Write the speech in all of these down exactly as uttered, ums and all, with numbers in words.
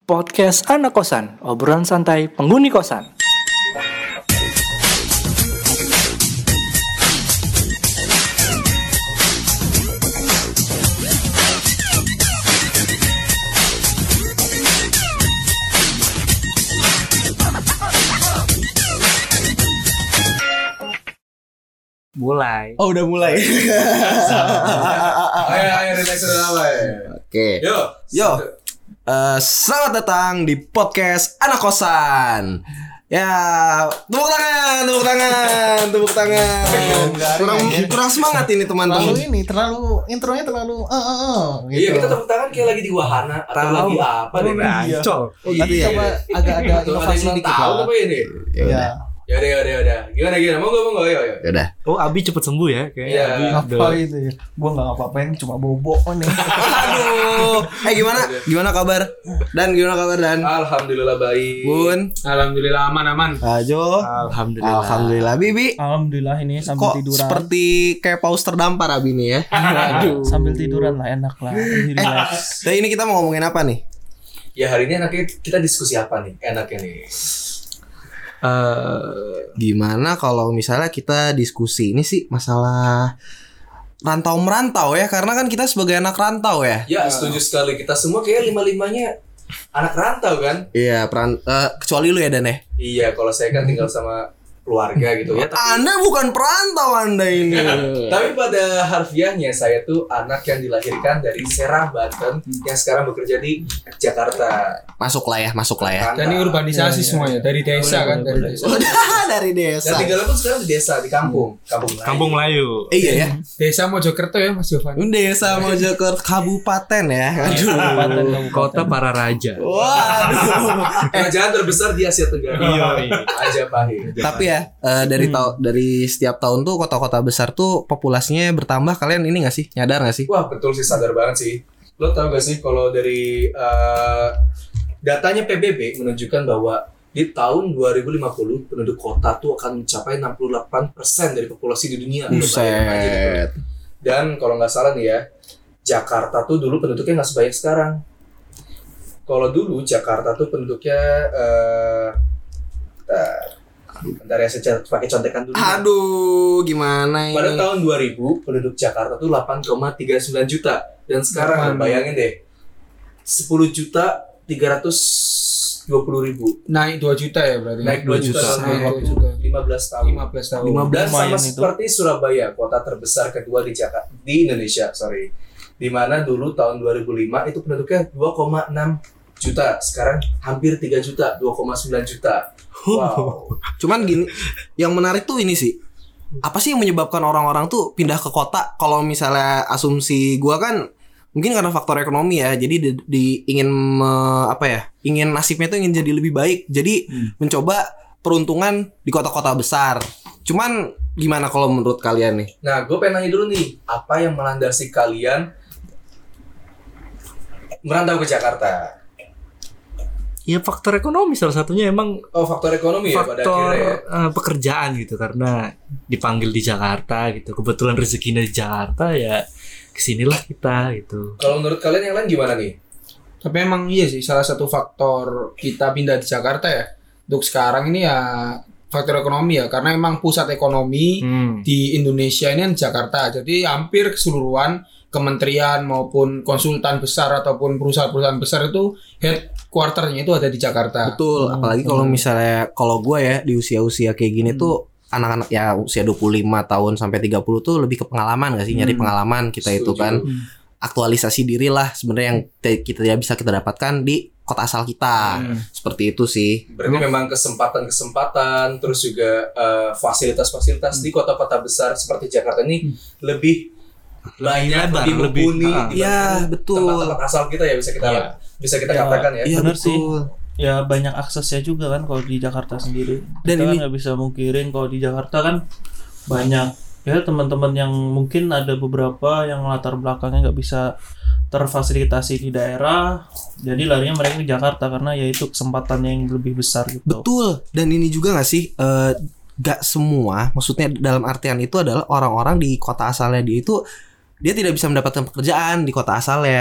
Podcast Anak Kosan, obrolan santai penghuni kosan. Mulai. Oh, udah mulai. Ayo, ayo, relax dulu apa ya? Oke. Yo, Yo. Uh, selamat datang di podcast Anak Kosan. Ya, tepuk tangan, tepuk tangan, tepuk tangan. Kurang, kurang semangat ini teman-teman. Terlalu ini, terlalu intronya terlalu eh eh eh gitu. Iya, kita tepuk tangan kayak lagi di wahana atau Tahu. lagi apa nih? Iya. Oh, Tapi iya. coba agak ada Tuh, ada inovasi yang dikit tahu lah. apa ini? Ya udah. Ya. Ya udah, ya udah, ya udah. Gimana gimana? Monggo, monggo, ayo, ayo. Ya udah. Oh, Abi cepet sembuh ya kayaknya. Iya. Abi Apa udah- itu ya? Gua enggak ngapa-ngapain, cuma bobo nih. Aduh. Eh gimana? Gimana kabar? Dan gimana kabar Dan? Alhamdulillah baik. Bun. Alhamdulillah aman-aman. Ajo. Alhamdulillah. Alhamdulillah Bibi. Alhamdulillah ini sambil Kok tiduran. seperti kayak paus terdampar Abi nih ya? Aduh. Sambil tiduran lah enak lah. Ini relax. Tapi ini kita mau ngomongin apa nih? Ya hari ini enaknya kita diskusi apa nih? Enaknya nih. Eh, gimana kalau misalnya kita diskusi ini sih masalah rantau merantau ya, karena kan kita sebagai anak rantau ya. Ya, setuju sekali. Kita semua kayak lima-limanya anak rantau kan? Iya, peran eh, kecuali lu ya Dan ya. Iya, kalau saya kan tinggal sama keluarga gitu ya. Tapi, Anda bukan perantau Anda ini. tapi pada harfiahnya saya tuh anak yang dilahirkan dari Serang, Banten yang sekarang bekerja di Jakarta. Masuk lah ya, masuk lah ya. Dan ini urbanisasi Iya, iya, semuanya dari desa kan, dari desa. Udah dari Dan desa. tinggalnya pun sekarang di desa, di kampung, kampung Melayu. Kampung Melayu. Eh, iya ya. Desa Mojokerto ya Mas Jovan. Desa Mojokerto Kabupaten ya. Aduh. Kabupaten, kabupaten. Kota para raja. Waduh. Kerajaan terbesar di Asia Tenggara. Iya. Majapahit. Tapi ya eh, dari tau dari setiap tahun tuh kota-kota besar tuh populasinya bertambah. Kalian ini nggak sih? Nyadar nggak sih? Wah, betul sih, sadar banget sih. Lo tau gak sih kalau dari eh, datanya P B B menunjukkan bahwa di tahun dua ribu lima puluh penduduk kota tuh akan mencapai enam puluh delapan persen dari populasi di dunia. Lo bayangin aja deh tuh. Buset. Dan kalau nggak salah nih ya, Jakarta tuh dulu penduduknya nggak sebanyak sekarang. Kalau dulu Jakarta tuh penduduknya eh uh, bentar ya, saya pakai contekan dulu. Aduh, gimana ini? Pada tahun dua ribu penduduk Jakarta tuh delapan koma tiga sembilan juta, dan sekarang Delapan. bayangin deh sepuluh juta tiga ratus dua puluh ribu, Naik dua juta ya berarti. naik dua juta dalam Naik dua waktu juta. lima belas tahun. lima belas tahun. lima belas Dan sama Lumayan itu. seperti Surabaya, kota terbesar kedua di Jakarta di Indonesia, sorry. Di mana dulu tahun dua ribu lima itu penduduknya dua koma enam juta, sekarang hampir tiga juta, dua koma sembilan juta. Wow. Cuman gini, yang menarik tuh ini sih. Apa sih yang menyebabkan orang-orang tuh pindah ke kota? Kalau misalnya asumsi gua kan mungkin karena faktor ekonomi ya. Jadi di, di- ingin me- apa ya? Ingin nasibnya tuh ingin jadi lebih baik. Jadi mencoba peruntungan di kota-kota besar. Cuman gimana kalau menurut kalian nih? Nah, gue pengen nanya dulu nih, apa yang melandasi kalian merantau ke Jakarta? Ya faktor ekonomi salah satunya emang Oh, faktor ekonomi ya pada faktor akhirnya ya. eh, pekerjaan gitu, karena dipanggil di Jakarta gitu. Kebetulan rezekinya di Jakarta ya kesinilah kita gitu. Kalau menurut kalian yang lain gimana nih? Tapi emang iya sih salah satu faktor kita pindah di Jakarta ya. Untuk sekarang ini ya faktor ekonomi ya, karena emang pusat ekonomi Hmm. di Indonesia ini kan Jakarta. Jadi hampir keseluruhan kementerian maupun konsultan besar ataupun perusahaan-perusahaan besar itu headquarternya itu ada di Jakarta. Betul, apalagi kalau misalnya kalau gua ya di usia-usia kayak gini tuh anak-anak ya usia dua puluh lima tahun sampai tiga puluh tuh lebih ke pengalaman gak sih? Nyari pengalaman kita itu Setuju. kan. Aktualisasi diri lah sebenarnya yang te- kita ya bisa kita dapatkan di kota asal kita. Seperti itu sih. Berarti memang kesempatan-kesempatan, terus juga eh, fasilitas-fasilitas di kota-kota besar seperti Jakarta ini lebih banyak, lebar, lebih lebih- mumpuni ah. dibandingkan Iya, betul. tempat-tempat asal kita ya, bisa kita Iya. bisa kita Ya, katakan ya. Iya bener sih. betul. Ya banyak aksesnya juga kan kalau di Jakarta sendiri. Dan Kita kan ini- nggak bisa mungkirin kalau di Jakarta kan banyak ya teman-teman yang mungkin ada beberapa yang latar belakangnya nggak bisa terfasilitasi di daerah, jadi larinya mereka ke Jakarta karena ya itu kesempatannya yang lebih besar gitu. Betul. Dan ini juga gak sih eh, gak semua, maksudnya dalam artian itu adalah orang-orang di kota asalnya dia itu dia tidak bisa mendapatkan pekerjaan di kota asalnya.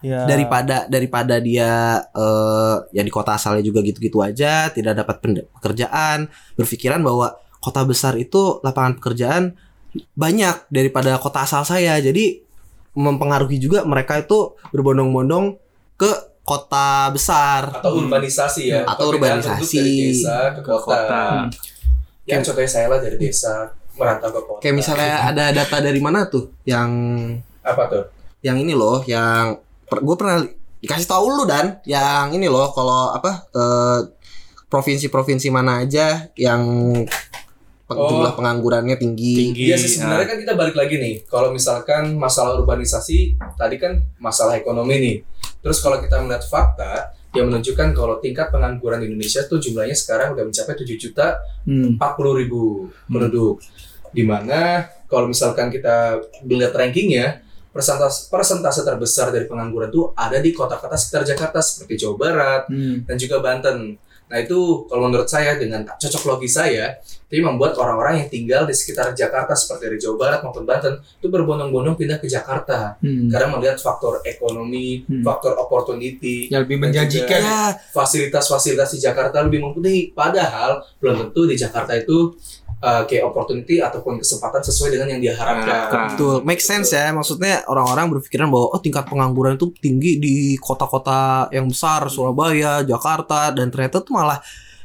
Ya. daripada daripada dia eh, yang di kota asalnya juga gitu-gitu aja, tidak dapat pende- pekerjaan, berpikiran bahwa kota besar itu lapangan pekerjaan banyak daripada kota asal saya. Jadi mempengaruhi juga mereka itu berbondong-bondong ke kota besar Atau urbanisasi ya. Atau Perpindahan urbanisasi. penduduk dari desa ke Ke kota. kota. Yang contohnya saya lah dari desa merantau ke kota. Kayak misalnya ada data dari mana tuh yang Apa tuh? yang ini loh, yang per, gue pernah li- dikasih tahu lu dan yang ini loh, kalau apa eh, provinsi-provinsi mana aja yang peng- Oh. jumlah penganggurannya tinggi. Tinggi. Iya sih, sebenarnya kan kita balik lagi nih. Kalau misalkan masalah urbanisasi, tadi kan masalah ekonomi nih. Terus kalau kita melihat fakta yang menunjukkan kalau tingkat pengangguran di Indonesia tuh jumlahnya sekarang udah mencapai tujuh juta empat puluh ribu penduduk. Dimana kalau misalkan kita lihat rankingnya, persentase, persentase terbesar dari pengangguran tuh ada di kota-kota sekitar Jakarta seperti Jawa Barat dan juga Banten. Nah itu kalau menurut saya dengan cocok logis saya, itu membuat orang-orang yang tinggal di sekitar Jakarta seperti dari Jawa Barat maupun Banten itu berbondong-bondong pindah ke Jakarta Hmm. karena melihat faktor ekonomi, Hmm. faktor opportunity, Yang lebih dan menjanjikan. juga Ya, fasilitas-fasilitas di Jakarta lebih mumpuni. Padahal belum tentu di Jakarta itu uh, kayak opportunity ataupun kesempatan sesuai dengan yang dia harapkan. Harapkan. betul, make sense ya. Maksudnya orang-orang berpikiran bahwa oh tingkat pengangguran itu tinggi di kota-kota yang besar, Surabaya, Jakarta, dan ternyata tuh malah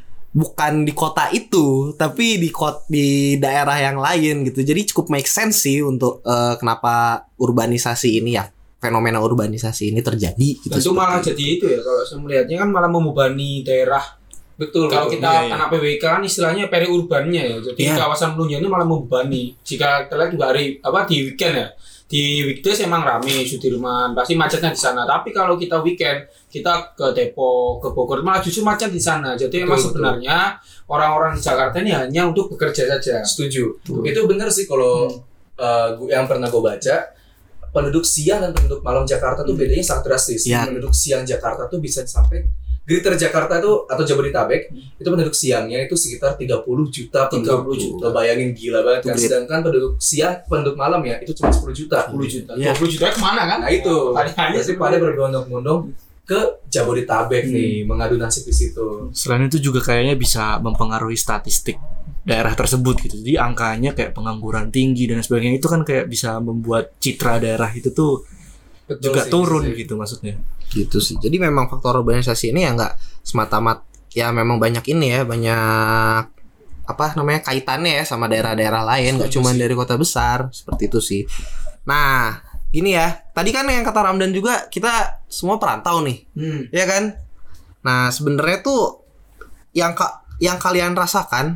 bukan di kota itu, tapi di kot di daerah yang lain gitu. Jadi cukup make sense sih untuk eh, kenapa urbanisasi ini ya, fenomena urbanisasi ini terjadi gitu. Dan itu malah seperti jadi itu ya, kalau saya melihatnya kan malah membebani daerah. Betul. Kalau betul. kita Iya, iya. anak P W K kan istilahnya periurbannya ya. Jadi Iya. kawasan penuhnya ini malah membebani. Jika kita lihat juga hari apa di weekend ya. Di weekdays emang rame Sudirman, pasti macetnya di sana. Tapi kalau kita weekend, kita ke Depok, ke Bogor, malah justru macet di sana. Jadi emang Betul, sebenarnya orang-orang di Jakarta ini hanya untuk bekerja saja. Setuju. Betul. Itu benar sih kalau Hmm. uh, gua- yang pernah gue baca, penduduk siang dan penduduk malam Jakarta tuh bedanya sangat drastis. Ya. Penduduk siang Jakarta tuh bisa sampai Greater Jakarta tuh atau Jabodetabek itu penduduk siangnya itu sekitar tiga puluh juta tiga puluh penduduk. juta. Lo bayangin gila banget kan. Itu gede. Sedangkan penduduk siang, penduduk malam ya itu cuma sepuluh juta. sepuluh juta. Iya. dua puluh juta kemana kan? Nah itu, Hanya berarti pada berbondong-bondong ke Jabodetabek Hmm. nih, mengadu nasib di situ. Selain itu juga kayaknya bisa mempengaruhi statistik daerah tersebut gitu. Jadi angkanya kayak pengangguran tinggi dan sebagainya itu kan kayak bisa membuat citra daerah itu tuh Betul juga sih, turun sih. gitu maksudnya. gitu sih. Jadi memang faktor urbanisasi ini ya nggak semata-mata ya, memang banyak ini ya, banyak apa namanya kaitannya ya sama daerah-daerah lain, nggak cuma dari kota besar seperti itu sih. Nah, gini ya, tadi kan yang kata Ramdan juga kita semua perantau nih, Hmm. ya kan? Nah, sebenarnya tuh yang ka- yang kalian rasakan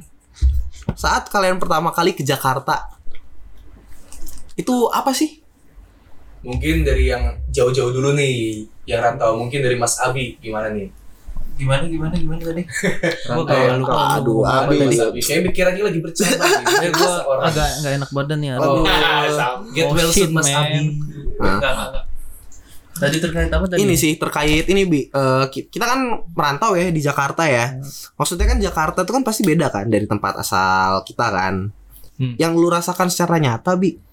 saat kalian pertama kali ke Jakarta itu apa sih? Mungkin dari yang jauh-jauh dulu nih, yang rantau. Mungkin dari Mas Abi, gimana nih? Gimana gimana gimana tadi? Gua Rantau ya? gak lupa. Aduh, lupa. Abi. Mas Abi, kayaknya pikirannya lagi bercanda nih. Eh, gua Seorang- agak nggak enak badan ya. Oh, Sama. get Oh, well shit, soon Mas man. Abi. Nah. Enggak, enggak, enggak. Tadi terkait apa tadi? Ini sih terkait ini Bi, Eh, ki- kita kan merantau ya di Jakarta ya. Maksudnya kan Jakarta itu kan pasti beda kan dari tempat asal kita kan. Hmm. Yang lu rasakan secara nyata Bi?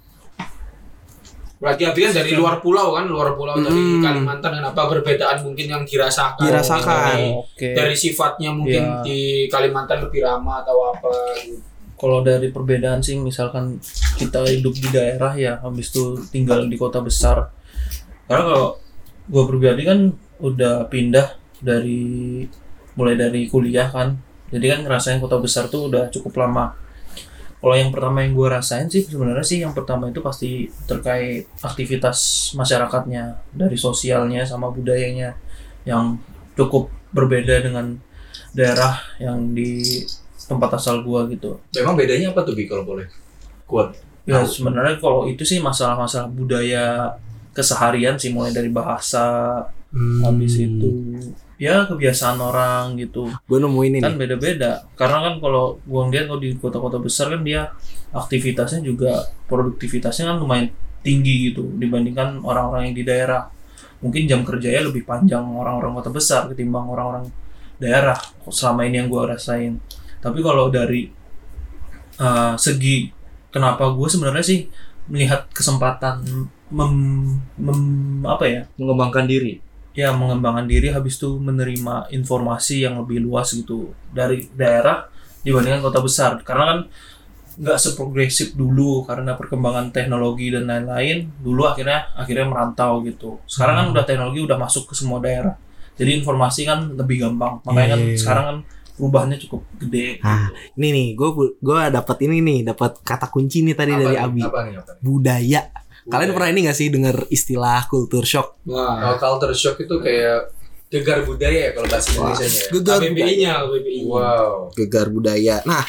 Berarti Abi kan dari luar pulau kan, luar pulau dari Hmm. Kalimantan, kenapa perbedaan mungkin yang dirasakan? Dirasakan. Dari, Oke. dari sifatnya mungkin Ya. di Kalimantan lebih ramah atau apa gitu. Kalau dari perbedaan sih, misalkan kita hidup di daerah ya, habis itu tinggal di kota besar. Karena kalau gue pribadi kan udah pindah dari mulai dari kuliah kan, jadi kan ngerasain kota besar tuh udah cukup lama. Kalau yang pertama yang gue rasain sih sebenarnya sih yang pertama itu pasti terkait aktivitas masyarakatnya, dari sosialnya sama budayanya yang cukup berbeda dengan daerah yang di tempat asal gua gitu. Memang bedanya apa tuh Bi kalau boleh? Kuat. Ya Tahu. sebenarnya kalau itu sih masalah-masalah budaya keseharian sih, mulai dari bahasa, Hmm. habis itu ya kebiasaan orang gitu. Gue nemuin ini. Kan beda-beda. Karena kan kalau gua ngeliat kalau di kota-kota besar kan dia aktivitasnya juga, produktivitasnya kan lumayan tinggi gitu dibandingkan orang-orang yang di daerah. Mungkin jam kerjanya lebih panjang orang-orang kota besar ketimbang orang-orang daerah selama ini yang gua rasain. Tapi kalau dari uh, segi kenapa gue sebenarnya sih melihat kesempatan mem, mem- apa ya? Mengembangkan diri. Ya mengembangkan diri, habis itu menerima informasi yang lebih luas gitu dari daerah dibandingkan kota besar, karena kan nggak seprogresif dulu karena perkembangan teknologi dan lain-lain. Dulu akhirnya akhirnya merantau gitu. Sekarang kan udah teknologi udah masuk ke semua daerah, jadi informasi kan lebih gampang, makanya kan Iya. sekarang kan perubahannya cukup gede Ah, gitu. ini nih, gue gue dapat ini nih, dapat kata kunci nih tadi Apa dari nih? Abi. Apa nih? Apa nih? Budaya. Kalian Budaya. pernah ini gak sih dengar istilah culture shock? Wah. Kalau culture shock itu kayak gegar budaya ya kalau bahasa Indonesia ya. Gegar K B B I-nya, K B B I. Wow. Gegar budaya. Nah,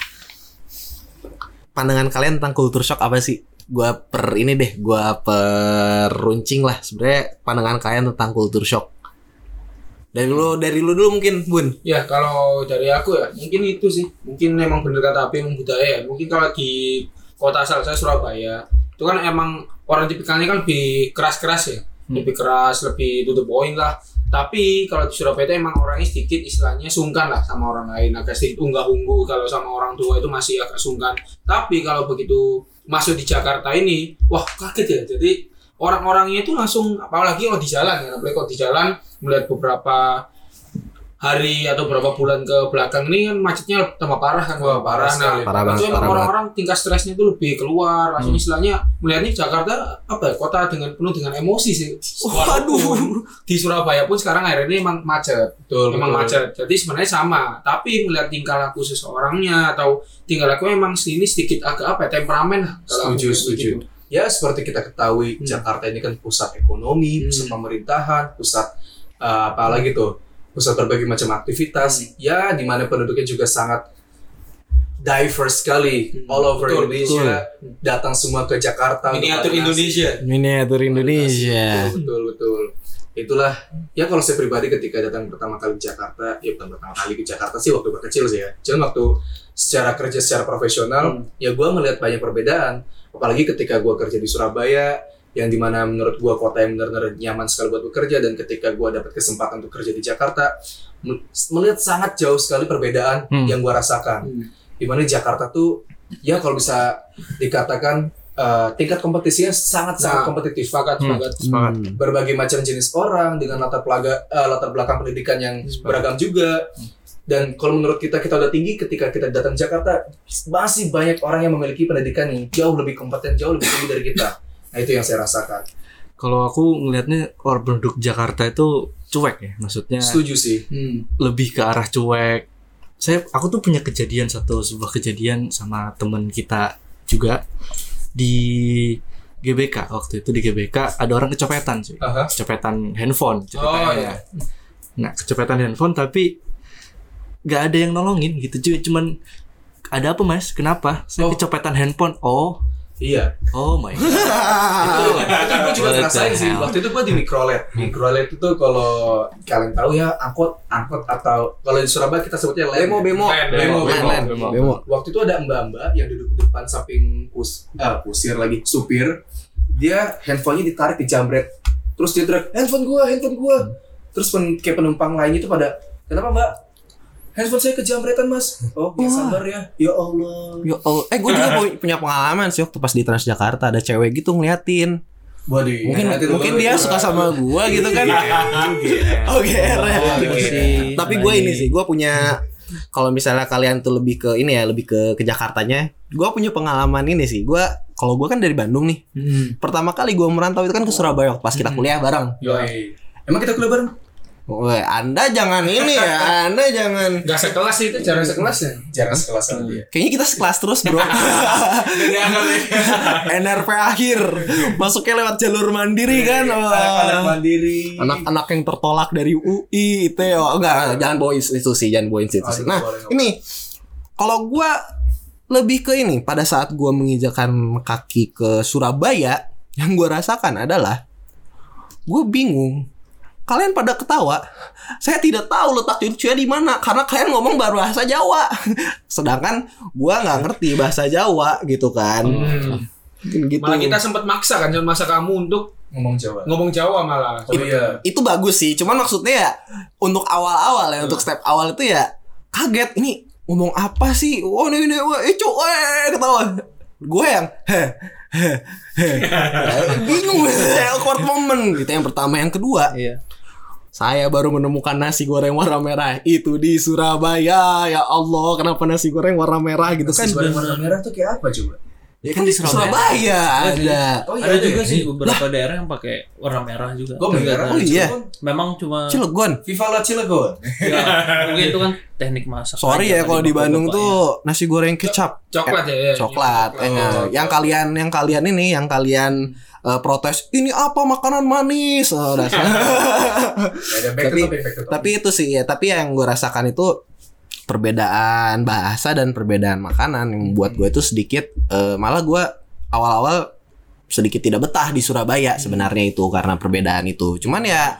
pandangan kalian tentang culture shock apa sih? Gua per ini deh, gua peruncing lah sebenarnya pandangan kalian tentang culture shock. Dari lu dari lu dulu mungkin, Bun. Ya kalau dari aku ya mungkin itu sih, mungkin memang bener kata Api, emang budaya ya. Mungkin kalau di kota asal saya Surabaya itu kan emang orang tipikalnya kan lebih keras-keras ya, lebih keras, lebih to the point lah. Tapi kalau di Surabaya itu emang orangnya sedikit istilahnya sungkan lah sama orang lain, agak sedikit unggah-ungguh. Kalau sama orang tua itu masih agak sungkan. Tapi kalau begitu masuk di Jakarta ini, wah kaget ya. Jadi orang-orangnya itu langsung, apalagi kalau di jalan ya, apalagi kalau di jalan melihat beberapa hari atau beberapa bulan ke belakang ini kan macetnya tambah parah kan. Wah, parah sekali. Parah banget, Maksudnya emang parah orang-orang tingkat stresnya itu lebih keluar. Langsung istilahnya melihatnya Jakarta apa ya, kota dengan penuh dengan emosi sih. Walaupun di Surabaya pun sekarang akhirnya ini emang macet. Betul, Memang betul. macet. Jadi sebenarnya sama. Tapi melihat tingkah laku seseorangnya atau tingkah laku memang ini sedikit agak apa ya, temperamen lah. kalau Setuju, aku setuju. begitu. Ya seperti kita ketahui Jakarta ini kan pusat ekonomi, pusat pemerintahan, pusat uh, apa lagi tuh, pusat berbagai macam aktivitas. Ya di mana penduduknya juga sangat diverse sekali, all over Betul, Indonesia, datang semua ke Jakarta. untuk Miniatur variasi. Indonesia. Miniatur Indonesia. Betul, betul, betul. Itulah ya kalau saya pribadi ketika datang pertama kali ke Jakarta, ya bukan pertama kali ke Jakarta sih waktu kecil sih ya. Cuman waktu secara kerja secara profesional, ya gue melihat banyak perbedaan. Apalagi ketika gue kerja di Surabaya, yang dimana menurut gue kota yang benar-benar nyaman sekali buat bekerja, dan ketika gue dapat kesempatan untuk kerja di Jakarta, m- melihat sangat jauh sekali perbedaan Hmm. yang gue rasakan. Dimana di Jakarta tuh, ya kalau bisa dikatakan uh, tingkat kompetisinya sangat-sangat Nah, kompetitif. Sepakat, sepakat. Sepakat. Berbagai macam jenis orang dengan latar pelaga, eh, latar belakang pendidikan yang beragam juga. Dan kalau menurut kita kita udah tinggi, ketika kita datang Jakarta masih banyak orang yang memiliki pendidikan yang jauh lebih kompeten, jauh lebih tinggi dari kita. Nah itu yang saya rasakan. Kalau aku ngelihatnya orang penduduk Jakarta itu cuek ya, maksudnya Setuju sih. Hmm. lebih ke arah cuek. Saya aku tuh punya kejadian satu sebuah kejadian sama teman kita juga di G B K. Waktu itu di G B K ada orang kecopetan sih. Aha. Kecopetan handphone Oh ceritanya. iya. Nah, kecopetan handphone tapi nggak ada yang nolongin gitu. Cu- Cuman ada apa mas? Kenapa? Saya Oh. kecopetan handphone. Oh, Iya. oh my god. itu itu gue juga What the ngerasain sih. hell? Waktu itu gue di Mikrolet. Mikrolet itu kalau kalian tahu ya angkot, angkot atau kalau di Surabaya kita sebutnya lem. Bemo, bemo. Len, Bemo, Len, bemo. len. Bemo. Bemo. Waktu itu ada mbak-mbak yang duduk di depan samping pus, ah, pusir lagi, supir. Dia handphonenya ditarik di jambret. Terus dia teriak, handphone gua, handphone gua. Terus pen, kayak penumpang lainnya itu pada, kenapa mbak? Handphone saya kejambretan mas. Oh, ya sabar ya. Ya Allah. Yo, oh, eh gue juga pu- punya pengalaman sih waktu pas di Transjakarta ada cewek gitu ngeliatin. Waduh. Mungkin nanti mungkin dulu dia gua- suka sama gua gitu kan. Oh, G R. Oh, sih. Tapi gue ini sih, gue punya kalau misalnya kalian tuh lebih ke ini ya, lebih ke ke Jakartanya, gue punya pengalaman ini sih. Gue kalau gue kan dari Bandung nih. Pertama kali gue merantau itu kan ke Surabaya pas kita kuliah bareng. Yoi. Emang kita kuliah bareng? Woi, Anda jangan ini ya, Anda jangan. Gak sekelas sih itu, jarang sekelas ya. Jarang sekelas sama dia. Kayaknya kita sekelas terus, Bro. Jadi anggap N R P akhir. Masuknya lewat jalur mandiri kan. Anak-anak Wah. mandiri. Anak-anak yang tertolak dari U I itu ya. Oh, enggak, jangan bawa institusi, jangan bawa institusi. Aduh, Nah, boleh, nggak ini kalau gua lebih ke ini pada saat gua menginjakan kaki ke Surabaya, yang gua rasakan adalah gua bingung. Kalian pada ketawa, saya tidak tahu letak cucunya di mana karena kalian ngomong bahasa Jawa, sedangkan gua nggak ngerti bahasa Jawa gitu kan. Hmm. Gitu. Malah kita sempat maksa kan, masa kamu untuk ngomong Jawa. ngomong Jawa malah. Oh iya. Itu bagus sih, cuman maksudnya ya untuk awal-awal ya, untuk step awal itu ya kaget, ini ngomong apa sih? Oh ini ini, wah, eh cok, eh ketawa. Gue yang, heh, Bingung saya awkward moment. Itu yang pertama, yang kedua. Iya. Saya baru menemukan nasi goreng warna merah itu di Surabaya. Ya Allah, kenapa nasi goreng warna merah gitu kan? Nasi goreng warna merah tuh kayak apa coba? Ya kan di Surabaya ada. Oh Ada juga ya? sih beberapa daerah yang pakai warna merah juga. Oh, merah. Oh iya. Memang cuma Cilegon. Viva la Cilegon. ya, mungkin itu kan teknik masak. Sorry aja ya kalau kali di Bandung bapak-bapaknya. tuh nasi goreng kecap. Coklat ya, ya. Coklat. Coklat. Eh, Oh, yang kalian yang kalian ini yang kalian eh, protes ini apa makanan manis. Oh, udah. Ada back to Tapi topic, back to topic. tapi itu sih ya, tapi yang gue rasakan itu perbedaan bahasa dan perbedaan makanan yang membuat gue itu sedikit eh, malah gue awal-awal sedikit tidak betah di Surabaya sebenarnya itu karena perbedaan itu. Cuman ya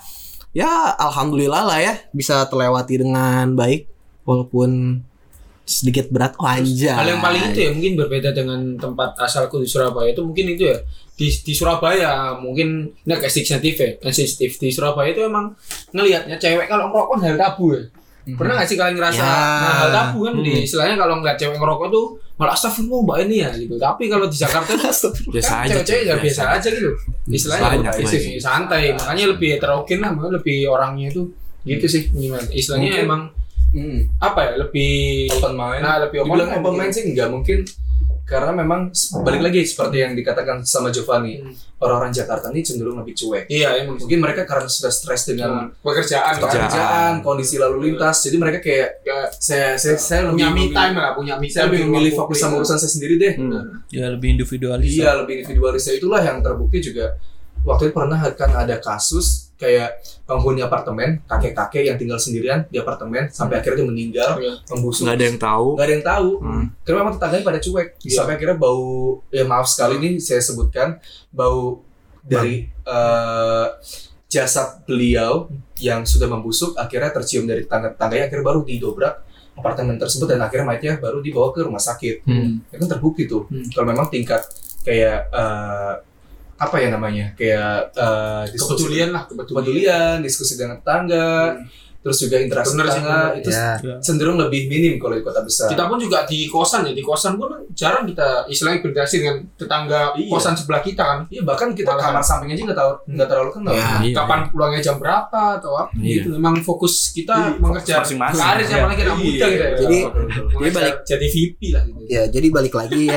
ya alhamdulillah lah ya bisa terlewati dengan baik walaupun sedikit berat. Oh, anjay. Hal yang paling itu ya mungkin berbeda dengan tempat asalku di Surabaya itu mungkin itu ya di di Surabaya mungkin ini agak sensitif ya kan sensitif di Surabaya itu emang ngelihatnya cewek kalau ngerokok hal tabu ya. Pernah nggak sih kalian ngerasa Ya. nah, hal tabu kan di istilahnya kalau nggak cewek ngerokok tuh malah astagfirullah mbak ini ya gitu. Tapi kalau di Jakarta tuh Biasa kan aja, cewek-cewek ya biasa. biasa aja gitu. Istilahnya Banyak, lebih banyak. santai makanya lebih heterogen lah makanya lebih orangnya itu gitu sih gimana istilahnya Mungkin- emang Hmm. apa ya lebih Open mind. nah lebih open Dibilang mind open gitu. mind sih enggak mungkin karena memang balik lagi seperti yang dikatakan sama Giovanni, orang-orang Jakarta ini cenderung lebih cuek. Iya emang Mungkin mereka karena sudah stres dengan pekerjaan kan. pekerjaan, kondisi lalu lintas, jadi mereka kayak Ya, saya saya saya lebih punya me memilih- time lah punya me saya time lebih di memilih ruang fokus publik. sama urusan saya sendiri deh. Ya lebih individualis. Iya, lebih individualis. Itulah yang terbukti juga. Waktu itu pernah kan ada kasus kayak penghuni apartemen, kakek-kakek yang tinggal sendirian di apartemen sampai akhirnya dia meninggal, Iya. membusuk. Nggak ada yang tahu. Nggak ada yang tahu. Hmm. Karena memang tetangganya pada cuek. Iya. Sampai akhirnya bau, ya maaf sekali ini saya sebutkan, bau dari eh, jasad beliau yang sudah membusuk akhirnya tercium dari tetangga-tetangganya, akhirnya baru didobrak apartemen tersebut dan akhirnya mayatnya baru dibawa ke rumah sakit. Hmm. Ya kan terbukti tuh. Hmm. Kalau memang tingkat kayak eh, apa ya namanya? Kayak eh, diskusi- kepedulian lah kepedulian kepedulian, diskusi dengan tetangga, terus juga interaksi Bener sih, tetangga bener. itu Ya. Ya. cenderung lebih minim kalau di kota besar. kita pun juga di kosan ya di kosan pun jarang kita istilahnya berinteraksi dengan tetangga Iya. kosan sebelah kita kan Iya, bahkan kita Malahan. kamar samping aja nggak tahu nggak terlalu kenal. Ya. Iya, kapan pulangnya jam berapa atau apa Iya. gitu memang fokus kita Iya, mengerjakan masing-masing. karir Iya. apalagi anak muda gitu ya Jadi- Mengejar- jadi balik- jadi V P lah gitu Ya, jadi balik lagi ya.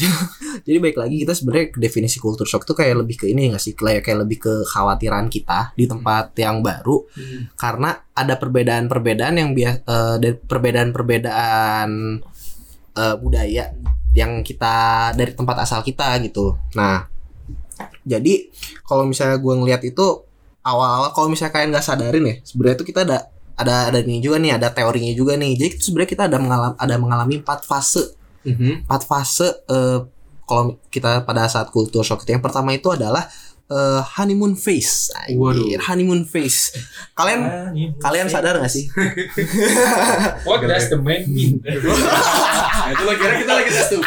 Jadi balik lagi kita sebenarnya ke definisi culture shock tuh kayak lebih ke ini nggak sih? Kayak kayak lebih ke khawatiran kita di tempat yang baru karena ada perbedaan-perbedaan yang biasa dari perbedaan-perbedaan eh, budaya yang kita dari tempat asal kita gitu. Nah, jadi kalau misalnya gue ngelihat itu awal-awal kalau misalnya kalian nggak sadarin ya, sebenarnya itu kita ada ada ada ini juga nih, ada teorinya juga nih. Jadi sebenarnya kita ada mengalami ada mengalami empat fase. Empat fase eh, kalau kita pada saat culture shock itu yang pertama itu adalah eh, honeymoon phase. Anjir, honeymoon phase. Kalian kalian sadar nggak sih? what does the man mean Itu lo kira kita lagi tes tuh.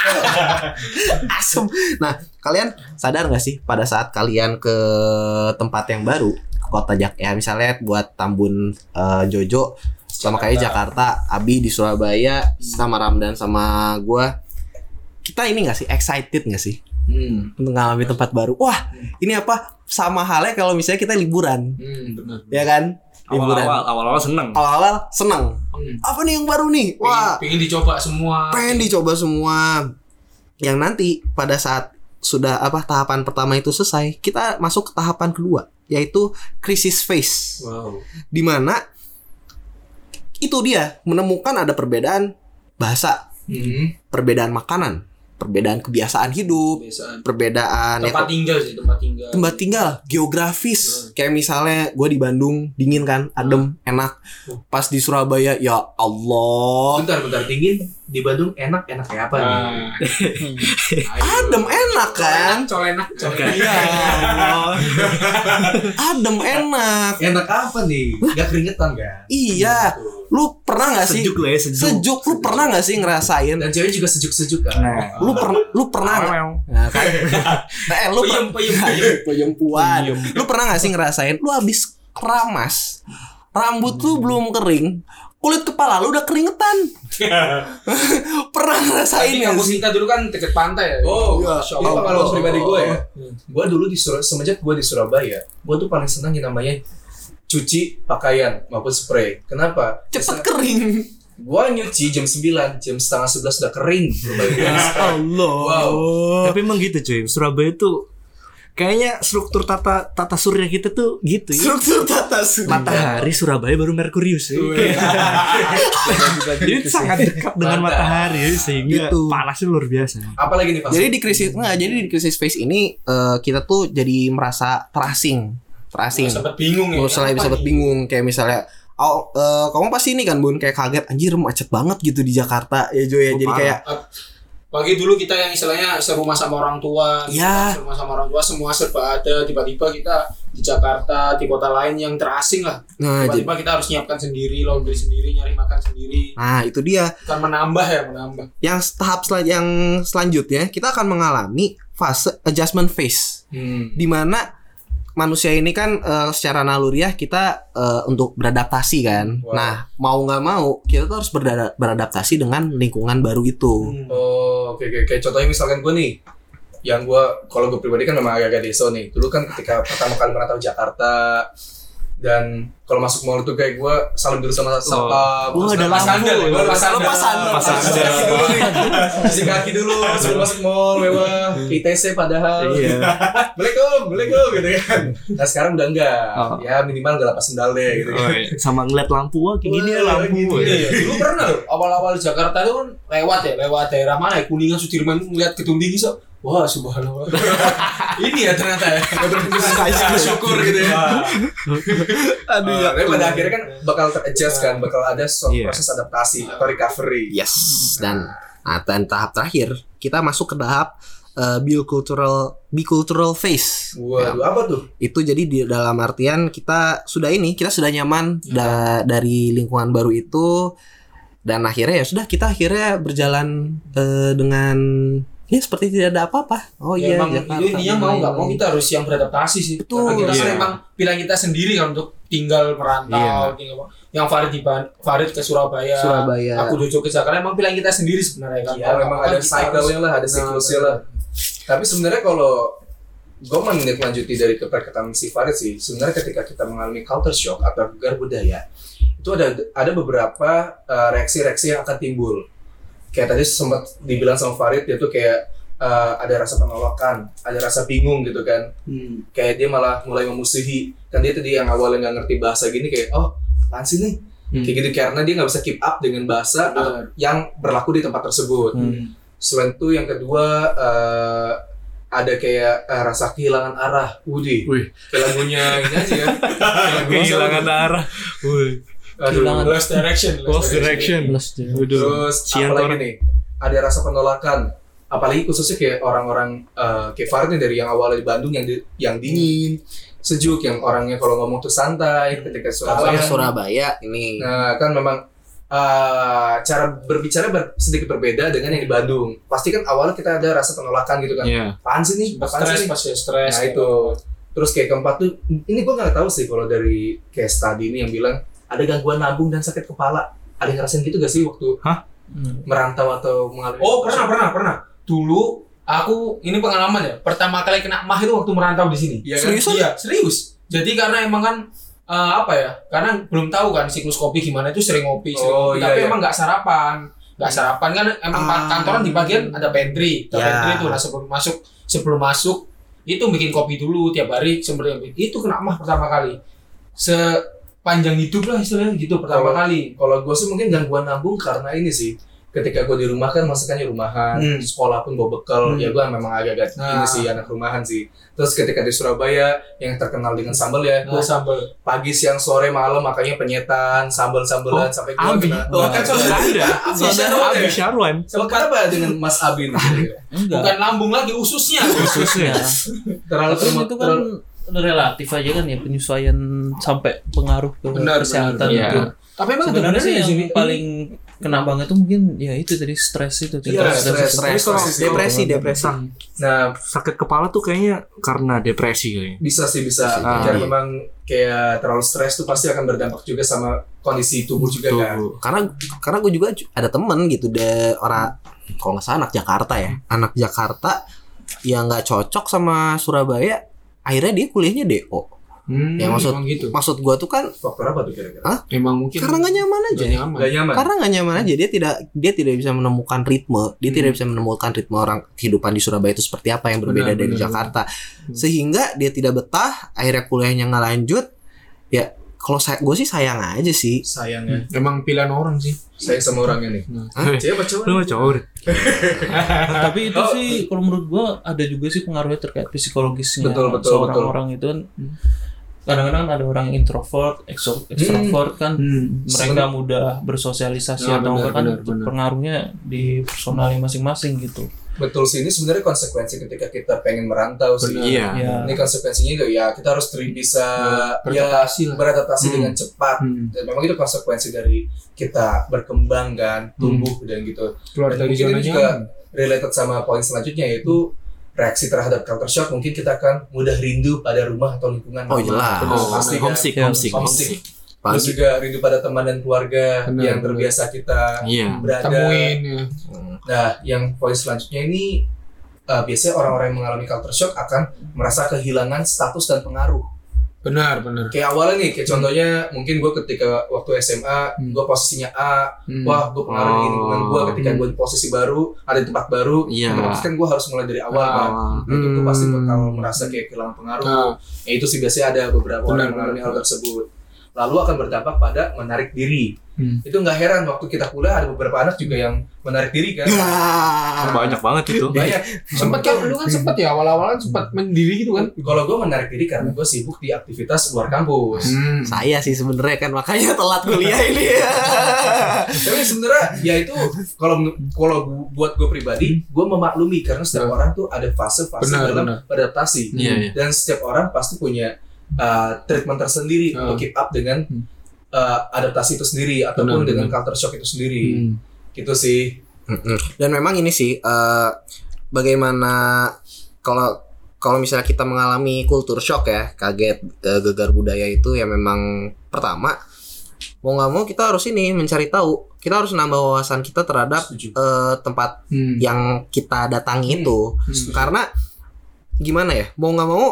Asem. Nah, kalian sadar nggak sih pada saat kalian ke tempat yang baru, ke kota Jak ya misalnya buat Tambun eh, Jojo sama kayak Jakarta, Abi di Surabaya, sama Ramdan sama gua. Kita ini nggak sih excited nggak sih Hmm. untuk mengalami tempat baru? Wah, ini apa? Sama halnya kalau misalnya kita liburan, hmm, benar ya kan? Liburan. Awal-awal, awal-awal seneng. Awal-awal seneng. Hmm. Apa nih yang baru nih? Wah, pengen, pengen dicoba semua pengen dicoba semua. Yang nanti pada saat sudah apa tahapan pertama itu selesai, kita masuk ke tahapan kedua, yaitu crisis phase. Wow. Di mana itu dia menemukan ada perbedaan bahasa, Hmm. perbedaan makanan, perbedaan kebiasaan hidup, Kebiasaan. perbedaan tempat ya, tinggal sih tempat tinggal tempat tinggal, geografis. Kayak misalnya gue di Bandung dingin kan, adem, enak. Pas di Surabaya ya Allah, Bentar, bentar, dingin di Bandung enak enak kayak apa nih? Ah. adem enak kan? colenak colenak Iya, Allah. Adem enak. Enak apa nih? Gak keringetan kan? Iya. Lu pernah nggak sih? Sejuk lah ya, sejuk. Sejuk. Lu pernah nggak sih ngerasain? Dan cewek juga sejuk-sejuk kan? Nah. Lu pernah lu pernah nggak? Nah, kan? Nah, eh, lu peyem per- peyem peyem peyempuan. Lu pernah nggak sih ngerasain? Lu habis keramas, rambut lu belum kering, kulit kepala lu udah keringetan. Pernah ngerasain Ini ya kampus sih? kita dulu kan deket pantai ya. Oh, Iya. ini pengalaman pribadi gue ya. Hmm. Gue dulu di Sur- semenjak gue di Surabaya, gue tuh paling senang yang namanya cuci pakaian maupun spray. Kenapa? Cepet kering. Gue nyuci jam sembilan, jam setengah sebelas sudah kering. Allah. Wow. Tapi emang gitu cuy, Surabaya tuh kayaknya struktur tata tata surya kita tuh gitu ya. Struktur tata surya. Matahari Surabaya baru Merkurius ya. Jadi sangat dekat dengan matahari ya, sehingga Gitu. panasnya luar biasa. Apalagi nih Pak? Jadi di krisis enggak, jadi di krisis space ini eh, kita tuh jadi merasa terasing. Terasing. Sempat bingung ya. Gue selain Apa sempat nih? bingung kayak misalnya oh, eh, kamu pasti ini kan Bun kayak kaget anjir macet banget gitu di Jakarta ya Jo ya. Oh, Jadi parah. kayak Pagi dulu kita yang istilahnya serumah sama orang tua, gitu Ya. kan, serumah sama orang tua semua serba ada. Tiba-tiba kita di Jakarta, di kota lain yang terasing lah. nah, jadi, Tiba-tiba kita harus nyiapkan sendiri, laundry sendiri, nyari makan sendiri. nah itu dia. Kan menambah ya, menambah. Yang tahap sel- yang selanjutnya kita akan mengalami fase adjustment phase Hmm. di mana manusia ini kan eh, secara naluriah kita eh, untuk beradaptasi kan. Wow. Nah, mau nggak mau kita tuh harus berada- beradaptasi dengan lingkungan baru itu. Oh, oke oke. Kayak contohnya misalkan gue nih, yang gue kalau gue pribadi kan memang agak-agak deso nih. Dulu kan ketika pertama kali merantau Jakarta dan kalau masuk mall itu kayak gue saling dulu sama satpam. Wah, terus ada lepas lampu. sandal ya, gue lepas sandal. Lepas sandal. Lepas sandal. Cuci kaki dulu sebelum masuk mall, mewah. I T C padahal. Iya. Assalamualaikum, Assalamualaikum gitu kan. Nah sekarang udah enggak. Oh. Ya minimal enggak lepas sandal deh gitu kan. Sama ngeliat lampu, wah kayak gini ya Wah, lampu. gitu ya. Iya, dulu pernah loh, awal-awal di Jakarta itu kan lewat ya, lewat daerah mana ya, Kuningan, Sudirman, ngeliat gedung tinggi so, wah subhanallah. Ini ya ternyata ya, bersyukur gitu ya. Aduh Uh, tapi pada akhirnya kan bakal ter-adjust kan, bakal ada so- Iya. proses adaptasi atau recovery. Yes, dan nah, dan tahap terakhir kita masuk ke tahap uh, bicultural bicultural phase. Waduh, apa tuh? Itu jadi di dalam artian kita sudah ini, kita sudah nyaman da- dari lingkungan baru itu dan akhirnya ya sudah kita akhirnya berjalan eh, dengan ya seperti tidak ada apa-apa. Oh Ya, iya, emang Jakarta. itu intinya mau nggak mau kita harus yang beradaptasi sih. Betul. Karena kita kan Iya. emang pilihan kita sendiri kan untuk tinggal merantau, Iya. tinggal yang Farid di Ban- Farid ke Surabaya, Surabaya. aku Jojo ke Jakarta, emang pilihan kita sendiri sebenarnya kan. Ya memang ada cycle-nya lah, ada siklusnya lah. Tapi sebenarnya kalau gue menindaklanjuti dari perkataan si Farid sih, sebenarnya ketika kita mengalami culture shock atau gegar budaya, itu ada ada beberapa uh, reaksi-reaksi yang akan timbul. Kayak tadi sempat dibilang sama Farid, dia tuh kayak uh, ada rasa penolakan, ada rasa bingung gitu kan. Hmm. Kayak dia malah mulai memusuhi. Kan dia tadi yang awalnya nggak ngerti bahasa gini kayak, oh apaan sih nih? Hmm. Kayak gitu karena dia nggak bisa keep up dengan bahasa Benar. yang berlaku di tempat tersebut. Hmm. Selain itu yang kedua uh, ada kayak uh, rasa kehilangan arah. Wudi. Wih. Kayak lagunya ini aja ya. Kayak lagunya Kehilangan arah. Wih. Aduh. Kehilangan Lost direction. Lost direction. Waduh. Terus Sian apa tuh lagi nih? Ada rasa penolakan. Apalagi khususnya kayak orang-orang uh, kayak Farid nih dari yang awalnya di Bandung yang di, yang dingin, sejuk, yang orangnya kalau ngomong tuh santai. Ketika Surabaya, Surabaya, Surabaya ini. nah kan memang uh, cara berbicara ber- sedikit berbeda dengan yang di Bandung. Pasti kan awalnya kita ada rasa penolakan gitu kan. Iya. Apaan sih nih? Apaan Stres sih nih? pasti stres. Nah itu. Terus kayak keempat tuh, ini gue nggak tahu sih kalau dari kayak study ini yang bilang ada gangguan lambung dan sakit kepala. Ada yang ngerasain gitu gak sih waktu merantau atau mengalami? Oh pernah pernah pernah. Dulu aku ini pengalaman ya. Pertama kali kena mah itu waktu merantau di sini. Iya kan? Serius? Iya serius. Jadi karena emang kan eh, apa ya? Karena belum tahu kan siklus kopi gimana itu sering ngopi, sering Oh, ngopi. iya, Tapi iya. emang nggak sarapan. Nggak sarapan kan emang Ah. kantoran di bagian ada pantry. Ada Ya. pantry itu lah sebelum masuk sebelum masuk itu bikin kopi dulu tiap hari sebenarnya itu kena mah pertama kali. Sepanjang hidup lah istilahnya gitu pertama Kalau- kali. Kalau gue sih mungkin gangguan lambung karena ini sih. Ketika gue di rumah kan masakannya rumahan, Hmm. sekolah pun bawa bekal, Hmm. ya gue memang agak-agak Nah. ini sih anak rumahan sih. Terus ketika di Surabaya yang terkenal dengan sambal ya, Nah, gue sambal. pagi, siang, sore, malam makanya penyetan, sambal-sambalan Oh, sampai gue Abi. kena. Oh, kan saudara Ada. Abi Syarwan Saudara Abi ya? Syarwan. Sama kenapa dengan Mas Abin? Enggak. Bukan lambung lagi ususnya. Khususnya. terlalu Tapi terlalu itu kan relatif aja kan ya penyesuaian sampai pengaruh ke Benar, kesehatan benar, iya. itu. Tapi emang Sebenarnya sih sebenarnya yang sih paling kena banget tuh mungkin ya itu tadi stres itu. Iya, tingkat stres, Stres, Tapi kalau- stres. depresi, depresi. Nah, Sakit kepala tuh kayaknya karena depresi kayaknya. bisa sih bisa. Ah, Karena iya. memang kayak terlalu stres tuh pasti akan berdampak juga sama kondisi tubuh juga kan. Tuh. Karena karena gue juga ju- ada temen gitu deh orang kalau nggak salah anak Jakarta ya, anak Jakarta yang nggak cocok sama Surabaya, akhirnya dia kuliahnya D O. Hmm, Ya, maksud- emang gitu. Maksud gue tuh kan Faktor apa tuh kira-kira? Emang mungkin karena nggak nyaman aja. nggak nyaman. Gak nyaman. Karena nggak nyaman aja, dia tidak dia tidak bisa menemukan ritme, dia Hmm. tidak bisa menemukan ritme orang kehidupan di Surabaya itu seperti apa yang berbeda Benar, dari benar, Jakarta, sehingga dia tidak betah, akhirnya kuliahnya nggak lanjut. Ya kalau saya gue sih sayang aja sih. Sayang ya. Emang pilihan orang sih. Sayang sama orangnya nih. Hah? Cewek apa cowok? Lu mah cowok. Nah, tapi itu Oh. sih kalau menurut gua ada juga sih pengaruhnya terkait psikologisnya Betul, betul, seorang betul. orang itu kan. Kadang-kadang ada orang introvert, extro- extrovert kan Hmm. mereka mudah bersosialisasi Nah, atau benar, enggak kan benar, benar. pengaruhnya di personalnya masing-masing gitu. Betul sih, ini sebenarnya konsekuensi ketika kita pengen merantau sih. Benar. Iya. Ya. Ini konsekuensinya itu ya kita harus ter- bisa ya Beradaptasi lah. beradaptasi Hmm. dengan cepat. Hmm. Dan memang itu konsekuensi dari kita berkembang kan, tumbuh dan gitu. Keluar Dan dari mungkin zona ini juga nyaman. related sama poin selanjutnya yaitu reaksi terhadap culture shock. Mungkin kita akan mudah rindu pada rumah atau lingkungan Oh, lama. jelas. Benar, Oh, pasti kan. homesick, Ya, homesick, homesick. homesick. Terus Pagi. juga rindu pada teman dan keluarga Benar, yang benar. terbiasa kita Iya. berada. Temuin ya. Nah, yang poin selanjutnya ini uh, biasanya orang-orang yang mengalami culture shock akan merasa kehilangan status dan pengaruh. Benar, benar. Kayak awalnya nih, kayak contohnya mungkin gue ketika waktu S M A, Hmm. gue posisinya A, Hmm. wah gue pengaruh di lingkungan gue ketika Hmm. gue di posisi baru, ada di tempat baru, Iya. otomatis kan gue harus mulai dari awal kan. Ah. Nah, itu gue pasti Hmm. bakal merasa kayak kehilangan pengaruh. Nah, Ya, itu sih biasanya ada beberapa orang Benar, yang mengalami benar. hal tersebut. Lalu akan berdampak pada menarik diri. Hmm. Itu nggak heran waktu kita kuliah ada beberapa anak juga yang menarik diri kan. Ya. Banyak banget itu. Banyak. sempat kan lu kan sempat ya awal-awal kan sempat mendiri gitu kan. Kalau gue menarik diri karena gue sibuk di aktivitas luar kampus. Hmm. Saya sih sebenarnya kan makanya telat kuliah ini. Tapi sebenarnya ya itu kalau kalau bu- buat gue pribadi, gue memaklumi karena setiap Benar. orang tuh ada fase-fase Benar, dalam benar. beradaptasi. Iya, iya. Dan setiap orang pasti punya uh, treatment tersendiri Hmm. untuk keep up dengan Hmm. uh, adaptasi itu sendiri ataupun Benar, dengan benar. culture shock itu sendiri. Hmm. Gitu sih. Mm-mm. Dan memang ini sih eh, bagaimana kalau kalau misalnya kita mengalami culture shock ya, kaget, eh, gegar budaya itu ya memang pertama mau nggak mau kita harus ini mencari tahu, kita harus nambah wawasan kita terhadap Setuju. eh, tempat Hmm. yang kita datangi Hmm. itu. Hmm. Karena gimana ya, mau nggak mau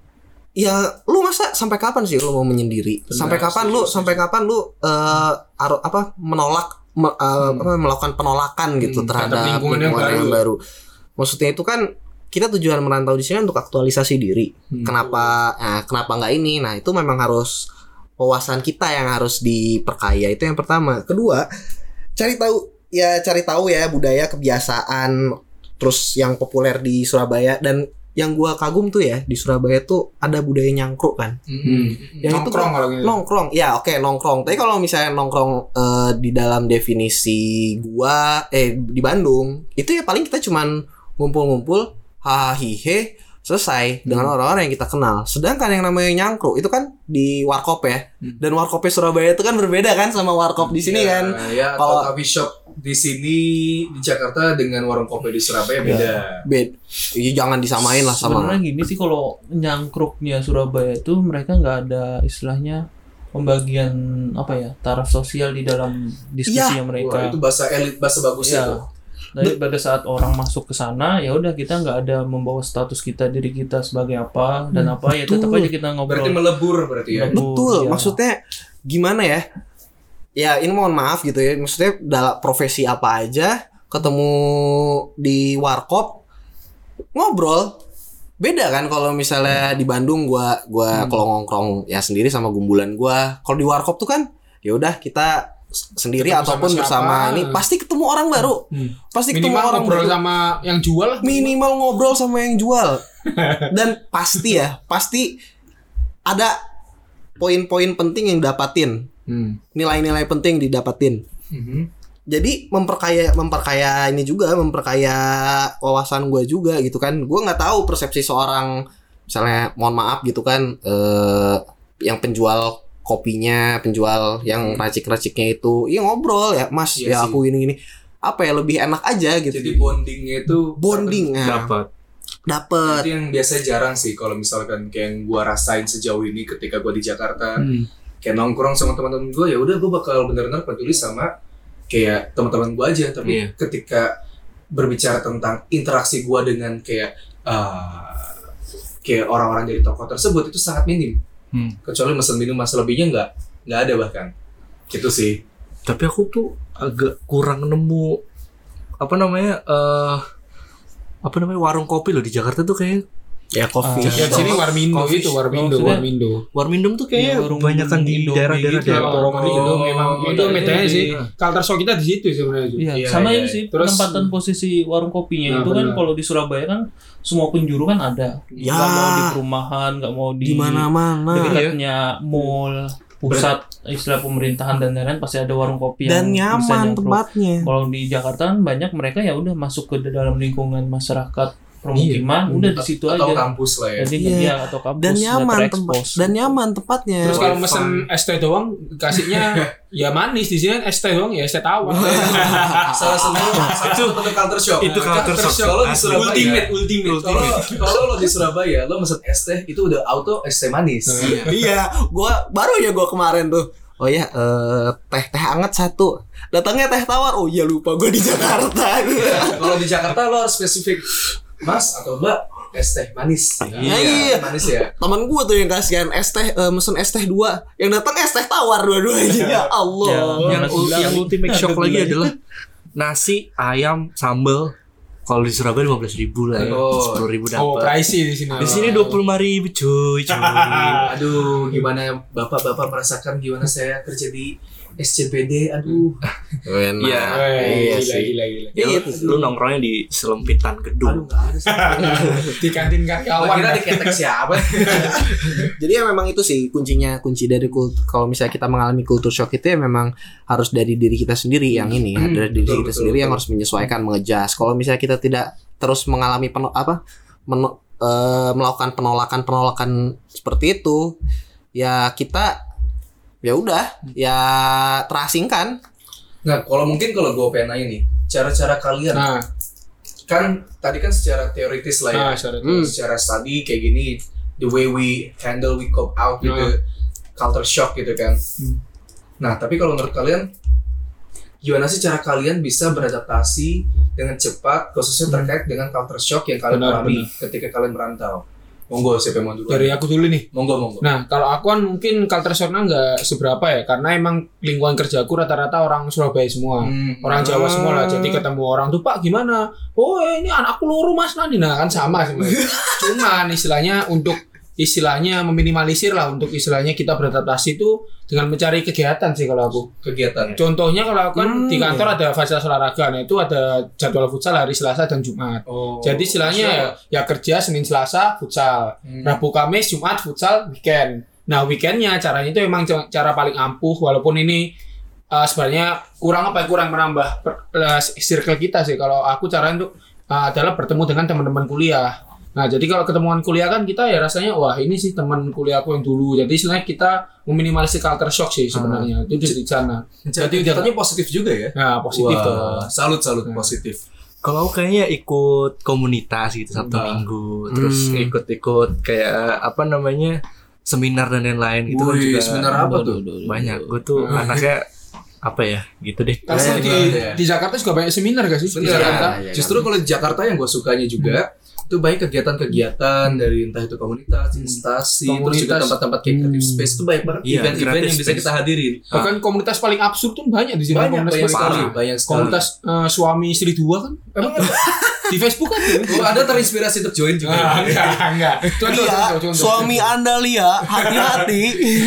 ya lu masa sampai kapan sih lu mau menyendiri? Benar, sampai kapan setuju, lu setuju. sampai kapan lu eh, aro- apa menolak me- eh, apa, melakukan penolakan gitu Hmm, terhadap terhadap lingkungan lingkungan yang yang, baru. Maksudnya itu kan kita tujuan merantau di sini untuk aktualisasi diri. Hmm. Kenapa nah, kenapa nggak ini? Nah, itu memang harus wawasan kita yang harus diperkaya, itu yang pertama. Kedua, cari tahu ya cari tahu ya budaya, kebiasaan terus yang populer di Surabaya. Dan yang gua kagum tuh ya di Surabaya tuh ada budaya nyangkruk kan. Hmm. Yang itu Nongkrong kalau gitu. Nongkrong. Ya, oke, nongkrong. Tapi kalau misalnya nongkrong eh, di dalam definisi gua eh di Bandung, itu ya paling kita cuman ngumpul-ngumpul, hahaha, selesai dengan orang-orang yang kita kenal. Sedangkan yang namanya nyangkruk itu kan di warkop ya. Dan warkopnya Surabaya itu kan berbeda kan sama warkop di sini Ya, kan. Ya, Kalau- atau coffee shop di sini di Jakarta dengan warung kopi di Surabaya beda. Bed. Ya, jangan disamain lah sama. Sebenarnya gini sih, kalau nyangkruknya Surabaya itu mereka nggak ada istilahnya pembagian apa ya, taraf sosial di dalam diskusinya Wah, mereka. itu bahasa elit, bahasa bagusnya Ya. tuh. Dari pada saat orang masuk ke sana, ya udah kita nggak ada membawa status kita, diri kita sebagai apa dan apa, ya tetap betul. aja kita ngobrol. Berarti melebur berarti ya. Melebur. Betul, ya. maksudnya gimana ya? Ya ini mohon maaf gitu ya, maksudnya dalam profesi apa aja ketemu di warkop ngobrol beda kan. Kalau misalnya di Bandung gua gua kalau ngongkrong ya sendiri sama gumbulan gua, kalau di warkop tuh kan ya udah kita s- sendiri Ketemu ataupun sama bersama siapa. ini pasti ketemu orang baru, Hmm. pasti ketemu Minimal orang ngobrol baru. sama yang jual lah. Minimal ngobrol sama yang jual. Dan pasti ya, pasti ada poin-poin penting yang dapatin. Hmm. Nilai-nilai penting didapatin. Mhm. Jadi memperkaya memperkaya ini juga, memperkaya wawasan gue juga gitu kan. Gue nggak tahu persepsi seorang misalnya mohon maaf gitu kan, eh, yang penjual kopinya, penjual yang racik-raciknya itu, iya ngobrol ya, Mas, Iya ya sih. aku ini-ini. Apa ya, lebih enak aja gitu. Jadi bondingnya itu bonding nah, Dapat. dapet. itu yang biasanya jarang sih kalau misalkan kayak yang gua rasain sejauh ini ketika gua di Jakarta. Hmm. Kayak nongkrong sama teman-teman gue, ya udah gue bakal benar-benar peduli sama kayak teman-teman gue aja. Tapi Iya. ketika berbicara tentang interaksi gue dengan kayak uh, kayak orang-orang dari toko tersebut itu sangat minim. Hmm. Kecuali mesen minum, mas lebihnya nggak nggak ada bahkan. Gitu sih. Tapi aku tuh agak kurang nemu apa namanya eh apa namanya warung kopi loh di Jakarta tuh kayak Ya kopi. Ah, Ya sini Warmindo Coffee itu Warmindo, maksudnya- Warmindo. Warmindom tuh kayak Iya, warung kebanyakan di Indomie daerah-daerah gitu. daerah. Kalau Warmindo Oh, memang iya, itu iya, metanya iya. sih. Culture shock kita di situ sebenarnya. Iya, Iya, sama iya. ini sih Terus- penempatan posisi warung kopinya Nah, itu kan benar. kalau di Surabaya kan semua penjuru kan ada. Ya. Nggak mau di perumahan, nggak mau di Di mana-mana. dekatnya mall, pusat istilah pemerintahan dan lain-lain pasti ada warung kopi Dan yang bisa nyaman nyemprot. tempatnya. Kalau di Jakarta kan banyak mereka ya udah masuk ke dalam lingkungan masyarakat permukiman, udah di situ Atau aja. kampus lah ya. Jadi Iya. iya atau kampus Dan nggak nyaman tempat terekspos. dan nyaman tempatnya. Terus kalau Wifi. mesen es teh doang kasihnya ya manis, di sini kan es teh doang ya es teh tawar. Salah satu salah satu bentuk culture shock. Itu culture shock. Kalau di Asli. Surabaya, ultimate, ultimate. Kalau kalau lo di Surabaya, lo mesen es teh itu udah auto es teh manis. Iya, gua baru ya gua kemarin tuh. Oh ya, eh, teh teh hangat satu. Datangnya teh tawar. Oh iya lupa gua di Jakarta. Kalau di Jakarta lo harus spesifik, Mas atau Mbak es teh manis. Iya. Manis ya. Temen gua tuh yang kasihan es teh, eh, mesen es teh dua, yang datang es teh tawar dua-duanya. Ya Allah. yang, Nasi ul- gulai. yang ultimate shock Ada lagi gulanya. adalah nasi, ayam, sambal. Kalau di Surabaya lima belas ribu lah ya, Oh. sepuluh ribu Oh, dapat. pricey di sini. Di sini dua puluh lima ribu cuy, cuy. Aduh, gimana bapak-bapak merasakan gimana saya kerja di S C B D? Aduh. Enak. Iya. Eh, Iya gila, sih. gila, gila. Ya, lu, lu nongkrongnya di selempitan Aduh, gedung. nggak ada sih. Di kantin Gua karyawan. kira di ketek siapa? Jadi ya memang itu sih kuncinya, kunci dari kult. Kalau misalnya kita mengalami culture shock itu ya memang harus dari diri kita sendiri yang ini, ya. Hmm, dari diri betul, kita betul, sendiri yang betul. harus menyesuaikan, mengejas. Kalau misalnya kita tidak terus mengalami peno, apa meno- eh, melakukan penolakan-penolakan seperti itu, ya kita ya udah ya terasingkan. Nah, kalau mungkin kalau gue pengen nanya nih, cara-cara kalian Nah, kan tadi kan secara teoritis lah ya, nah, sorry. Hmm. secara study kayak gini, the way we handle, we cope out with the culture shock gitu kan. Nah, tapi kalau menurut kalian, gimana sih cara kalian bisa beradaptasi dengan cepat, khususnya terkait dengan culture shock yang kalian Benar, alami ketika kalian merantau? Monggo, siapa yang mau dulu? Dari aku dulu nih. Monggo, monggo. Nah, kalau aku kan mungkin culture shock-nya nggak seberapa ya, karena emang lingkungan kerjaku rata-rata orang Surabaya semua. Hmm. Orang Jawa semua lah, jadi ketemu orang tuh, Pak gimana? Oh ini anakku loro mas nanti, nah kan sama sebenarnya. Cuman istilahnya untuk istilahnya meminimalisir lah, untuk istilahnya kita beradaptasi itu dengan mencari kegiatan sih kalau aku. Kegiatan. Contohnya kalau aku kan Hmm, di kantor ada fasilitas olahraga, nah itu ada jadwal futsal hari Selasa dan Jumat. Oh. Jadi istilahnya ya, ya kerja Senin Selasa futsal, Hmm. Rabu Kamis Jumat futsal, weekend. Nah weekendnya caranya itu emang ca- cara paling ampuh, walaupun ini uh, sebenarnya kurang apa ya, kurang menambah per, uh, circle kita sih. Kalau aku caranya untuk uh, adalah bertemu dengan teman-teman kuliah. Nah jadi kalau ketemuan kuliah kan kita ya rasanya wah ini sih teman kuliahku yang dulu. Jadi istilahnya kita meminimalisir culture shock sih sebenarnya. Itu dari sana. Jadi kegiatannya positif juga ya? Nah positif Wah, tuh. salut salut Hmm. positif. Kalau aku kayaknya ikut komunitas gitu Sabtu Nah. Minggu, terus Hmm. ikut-ikut kayak apa namanya seminar dan lain-lain itu kan Wih, juga seminar apa tuh? banyak. Gue tuh Hmm. anaknya apa ya gitu deh. Karena Eh, di, iya. di Jakarta juga banyak seminar gak sih? Di Bener. Jakarta. Iya, Justru kalau di Jakarta yang gue sukanya juga itu banyak kegiatan-kegiatan dari entah itu komunitas, instansi, terus juga Komunitas. tempat-tempat kayak creative space itu banyak banget Iya, event-event creative yang bisa space. kita hadirin. Bahkan komunitas paling absurd tuh banyak di sini. Banyak, komunitas banyak paling sekali, absurd. banyak sekali. Komunitas eh, suami istri dua kan? Emang ada? Di Facebook kan? Oh, ada terinspirasi untuk join juga. Ah, enggak, enggak. Contoh, Lia, contoh, contoh. suami Anda Lia, hati-hati.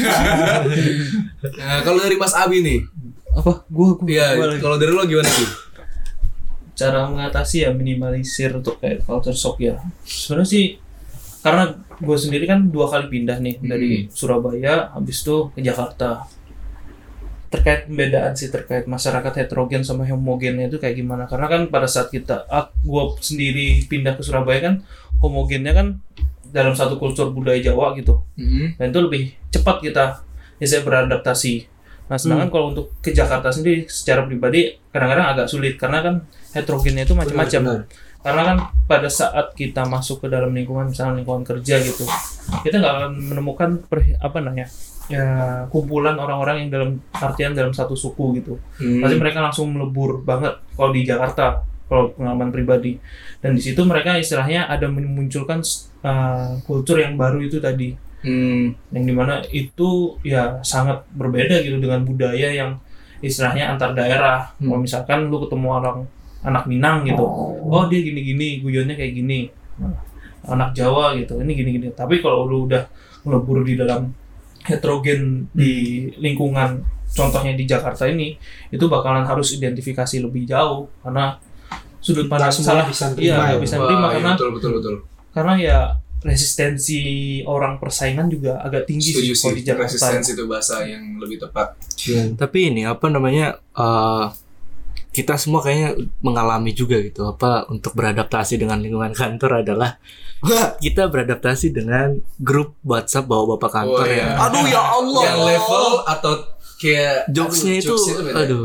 Nah, kalau dari Mas Abi nih, Apa? Gua gua. iya, gua lagi. kalau dari lo gimana sih? Cara mengatasi ya minimalisir untuk kayak culture shock ya. Sebenarnya sih karena gue sendiri kan dua kali pindah nih dari Surabaya habis itu ke Jakarta. Terkait pembedaan sih terkait masyarakat heterogen sama homogennya itu kayak gimana? Karena kan pada saat kita gue sendiri pindah ke Surabaya kan homogennya kan dalam satu kultur budaya Jawa gitu. Hmm. Dan itu lebih cepat kita ya saya beradaptasi. Nah, sedangkan Hmm. kalau untuk ke Jakarta sendiri secara pribadi kadang-kadang agak sulit karena kan heterogennya itu macam-macam. Karena kan pada saat kita masuk ke dalam lingkungan, misalnya lingkungan kerja gitu, kita nggak akan menemukan per, apa namanya ya kumpulan orang-orang yang dalam artian dalam satu suku gitu. Hmm. Pasti mereka langsung melebur banget kalau di Jakarta, kalau pengalaman pribadi. Dan di situ mereka istilahnya ada memunculkan uh, kultur yang baru itu tadi, Hmm. yang dimana itu ya sangat berbeda gitu dengan budaya yang istilahnya antar daerah. Hmm. Kalau misalkan lu ketemu orang anak Minang gitu, oh dia gini-gini, guyonnya kayak gini. Nah, anak Jawa gitu, ini gini-gini. Tapi kalau lu udah melebur di dalam heterogen di lingkungan, contohnya di Jakarta ini, itu bakalan harus identifikasi lebih jauh karena sudut pandang Nggak semua salah, bisa nerima iya ya. nggak bisa nerima Wah, iya, karena betul betul betul. karena ya resistensi orang persaingan juga agak tinggi Setuju sih kalau di sih. Jakarta. Resistensi itu bahasa yang lebih tepat. Tapi ini apa namanya eh, kita semua kayaknya mengalami juga gitu apa untuk beradaptasi dengan lingkungan kantor adalah kita beradaptasi dengan grup WhatsApp bawa-bapak kantor Oh, iya. ya. Aduh ya Allah. Yang level atau kayak Jokesnya aduh, itu, jokesnya beda. aduh.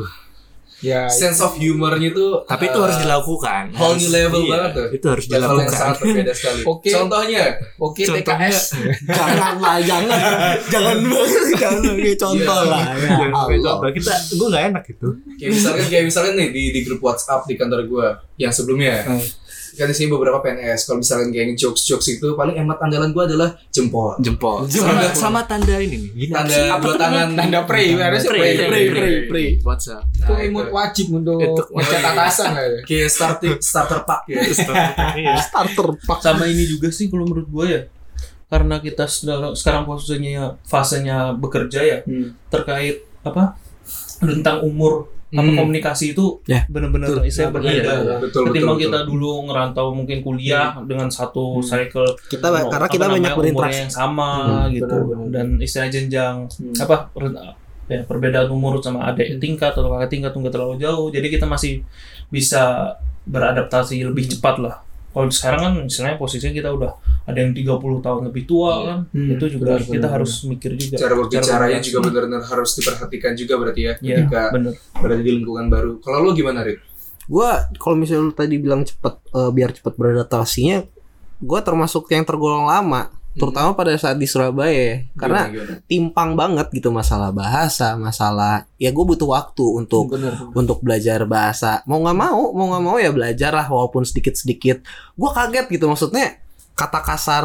Ya, Sense of humornya itu Tapi itu uh, harus dilakukan. whole new level Iya, banget tuh. Itu harus level yang dilakukan. sangat berbeda sekali. Oke. Contohnya, oke T K Contohnya, S. Jangan lah, jangan. Jangan jangan bagi contoh Iya. lah. Ya Jangan sampai Allah. contoh. Kita gue nggak enak gitu. kayak misalkan kayak misalkan nih di di grup WhatsApp di kantor gua yang sebelumnya. Hmm. Kan di sini beberapa P N S. Kalau misalkan kayak jokes-jokes itu paling emat andalan gua adalah jempol. Jempol. Jempol. Sama, sama tanda ini nih. Gini, Tanda apa dua tuh tangan, namanya? Tanda pray, harusnya Pray, pray. pray, pray, pray. WhatsApp. Itu Nah, emot itu. wajib untuk Itu ngecat wajib. atasan lah ya. Kayak starter starter pack ya. Iya. Starter pack. Sama ini juga sih kalau menurut gue ya, karena kita sedang- sekarang posisinya fasenya bekerja ya, Hmm. terkait apa rentang umur apa Hmm. komunikasi itu Ya, benar-benar saya berbeda. Iya, betul betul. Ketimbang betul. kita dulu ngerantau mungkin kuliah dengan satu Hmm. cycle, Kita oh, karena apa kita banyak namanya, umurnya berinteraksi. yang sama Hmm, gitu, benar-benar. dan istilah jenjang Hmm. apa per- ya, perbedaan umur sama adik tingkat atau kakak tingkat nggak terlalu jauh, jadi kita masih bisa beradaptasi lebih cepat lah. Kalau sekarang kan misalnya posisinya kita udah ada yang tiga puluh tahun lebih tua kan, Hmm, itu juga benar, kita benar, harus mikir juga. Cara berbicaranya komunikasi. juga benar-benar harus diperhatikan juga berarti ya Iya, ketika bener. berada di lingkungan baru. Kalau lu gimana, Rit? Gua kalau misalnya lu tadi bilang cepet eh, biar cepet beradaptasinya, gua termasuk yang tergolong lama, terutama pada saat di Surabaya ya. Karena Gimana, gimana? timpang banget gitu masalah bahasa, masalah ya gue butuh waktu untuk Bener. untuk belajar bahasa. Mau nggak mau, mau nggak mau ya belajar lah walaupun sedikit-sedikit. Gue kaget gitu, maksudnya kata kasar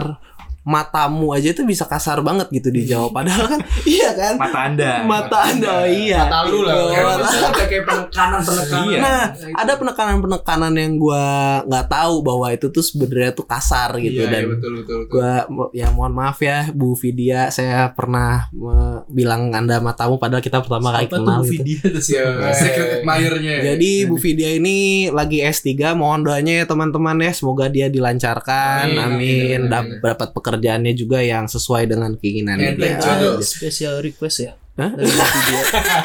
matamu aja itu bisa kasar banget gitu dijawab, padahal kan iya kan Mata Anda. mata anda oh, iya Mata lu lah. Gitu. Kayak misalnya ada kayak penekanan-penekanan. Iya. Nah, ada penekanan-penekanan yang gua nggak tahu bahwa itu tuh sebenarnya tuh kasar gitu. Iya, Dan iya, betul betul betul. gua ya mohon maaf ya Bu Vidya, saya pernah me- bilang Anda matamu padahal kita pertama kali Apa tuh kenal Bu gitu. Vidya tuh? Siapa? Secret admirer-nya. Jadi Bu Vidya ini lagi S tiga, mohon doanya ya teman-teman ya, semoga dia dilancarkan. Amin, amin, Amin. amin, Dap- amin. Dapat pekerjaannya juga yang sesuai dengan keinginannya Enteng dia. jodoh. Special request ya. Hah? Dari Bu Vidya.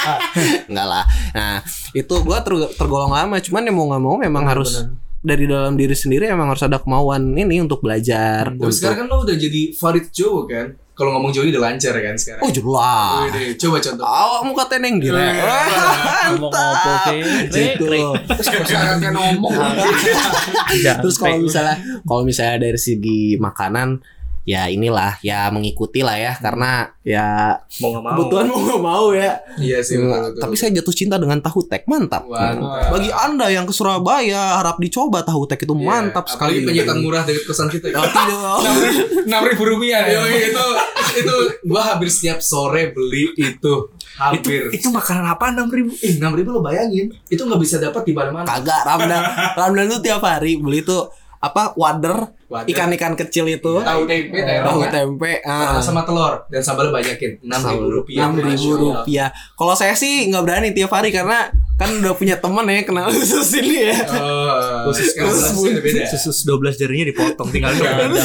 Enggak lah. Nah, itu gua ter- tergolong lama, cuman ya mau nggak mau memang harus dari dalam diri sendiri emang harus ada kemauan ini untuk belajar. Tapi untuk- sekarang kan lo udah jadi Farid Jowo kan? Kalau ngomong Jawa udah lancar kan sekarang? Oh jelas. Wih, coba contoh. Awak muka teneng gitu. Ngomong apa ke? Gitu. Sekarang kan ngomong. Jangan Terus kalau fake. misalnya kalau misalnya dari segi makanan ya inilah ya mengikuti lah ya, karena ya Mau nggak mau. kebutuhan mau nggak mau ya. Iya sih betul, betul. Tapi saya jatuh cinta dengan tahu tek, mantap. Mantap. Bagi anda yang ke Surabaya harap dicoba tahu tek itu Iya, mantap sekali. Apalagi penyetan murah dari kosan kita. Oh, tidak. Enam ribu rupiah. Yo, itu itu gua hampir setiap sore beli itu. Itu Hampir. itu makanan apa enam ribu? Eh, enam ribu lo bayangin. Itu nggak bisa dapat di mana-mana. Kagak, Ramdan. Ramdan tuh tiap hari beli tuh apa wader, Wader. ikan-ikan kecil itu, Tahu tempe, tahu terong. tempe, ah. sama telur dan sambalnya banyakin. enam ribu rupiah. enam ribu Masya Allah. rupiah. Kalau saya sih nggak berani tiap hari karena kan udah punya temen ya kenal khusus ini ya. Oh, Khusus sekarang khusus rasanya udah beda. Susus dua belas jarinya dipotong tinggal dong.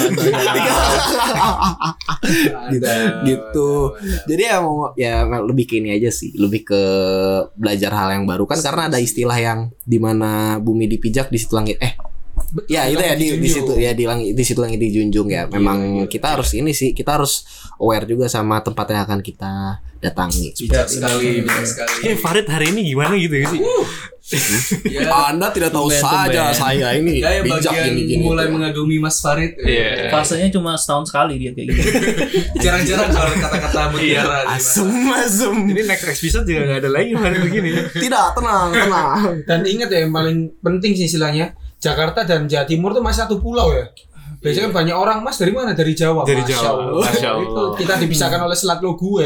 Ada. Gitu. Jadi ya mau ya lebih ke ini aja sih, lebih ke belajar hal yang baru kan, karena ada istilah yang dimana bumi dipijak di situ langit eh ya itu ya di, di situ ya di langit di situ langit dijunjung ya. Memang kita harus ini sih, kita harus aware juga sama tempat yang akan kita datangi. Bijak sekali, bijak sekali. Eh Farid hari ini gimana gitu ya sih? Ya, Anda tidak tahu Tumben, saja tumben. saya ini ya bijak bagian ini gini. mulai mengagumi Mas Farid. Iya. Fasenya cuma setahun sekali dia kayak gitu. Jarang-jarang keluar kata-kata mutiara. nih, Mas. Asem asem. Jadi next episode juga gak ada lagi Farid begini. Tidak, tenang, tenang. Dan ingat ya yang paling penting sih istilahnya, Jakarta dan Jawa Timur tuh masih satu pulau ya. Biasanya kan banyak orang, Mas dari mana? Dari Jawa. Dari Masya Jawa. Allah. Masya Allah. Itu kita dipisahkan oleh Selat Logue.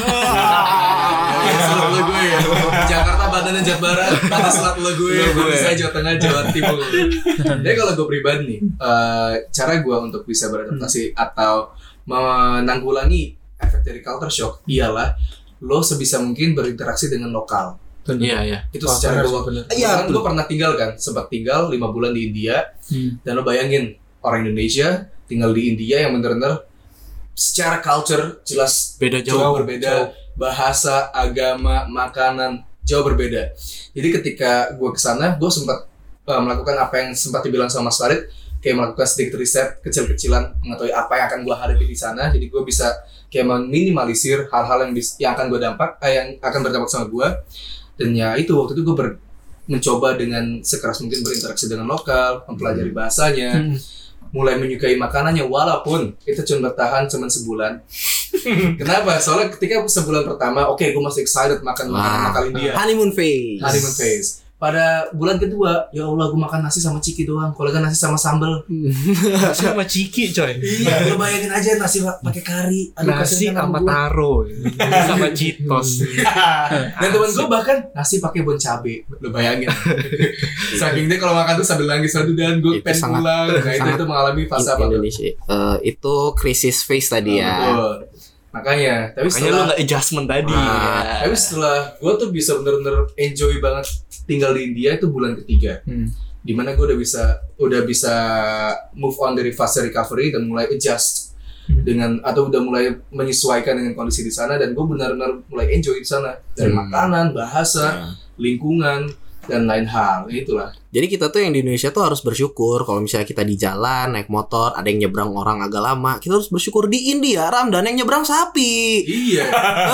Selat lo gue ya. Jakarta, Banten, dan Jawa Barat, batas selat lo gue. Batas saya Jawa Tengah, Jawa Timur. Jadi kalau gue pribadi nih, eh, cara gue untuk bisa beradaptasi atau menanggulangi efek dari culture shock ialah lo sebisa mungkin berinteraksi dengan lokal. Iya iya. Itu Wah, secara benar, gue. benar. Iya, gue pernah tinggal kan, sempat tinggal lima bulan di India. Dan lo bayangin orang Indonesia tinggal di India yang bener-bener secara culture jelas Beda jauh, jauh. berbeda, bahasa, agama, makanan jauh berbeda. Jadi ketika gue kesana, gue sempat uh, melakukan apa yang sempat dibilang sama Mas Farid, kayak melakukan sedikit riset kecil-kecilan mengetahui apa yang akan gue hadapi di sana. Jadi gue bisa kayak meminimalisir hal-hal yang bis- yang akan gue dampak, eh, yang akan berdampak sama gue. Dan ya itu waktu itu gue ber- mencoba dengan sekeras mungkin berinteraksi dengan lokal, mempelajari bahasanya. Hmm. Mulai menyukai makanannya walaupun itu cuma bertahan cuma sebulan. Kenapa? Soalnya ketika sebulan pertama, oke, okay, gue masih excited makan makanan Wah. lokal India, Honeymoon phase. honeymoon phase. Pada bulan kedua, ya Allah, gue makan nasi sama ciki doang. Kalau kan nasi sama sambel. Sama Ciki coy. Iya, lo bayangin aja nasi pakai kari. Aduh, Nasi kasihan sama gua. taro sama Citos. Dan temen gue bahkan nasi pakai bon cabe. Lo bayangin. Saking dia kalau makan tuh sambil nangis aduh dan gue Itu pengen sangat- pulang. Nah itu, sangat itu mengalami fase apa tuh? Indonesia. Eh, itu krisis phase tadi ya. Betul. Makanya, tapi Makanya lu setelah gak adjustment tadi. Nah, tapi setelah gue tuh bisa bener-bener enjoy banget tinggal di India itu bulan ketiga, Hmm. dimana gue udah bisa udah bisa move on dari fase recovery dan mulai adjust dengan atau udah mulai menyesuaikan dengan kondisi di sana dan gue benar-benar mulai enjoy di sana dari Hmm. makanan, bahasa, lingkungan dan lain hal. Itulah. Jadi kita tuh yang di Indonesia tuh harus bersyukur kalau misalnya kita di jalan naik motor ada yang nyebrang orang agak lama, kita harus bersyukur. Di India Ramdan yang nyebrang sapi. Iya.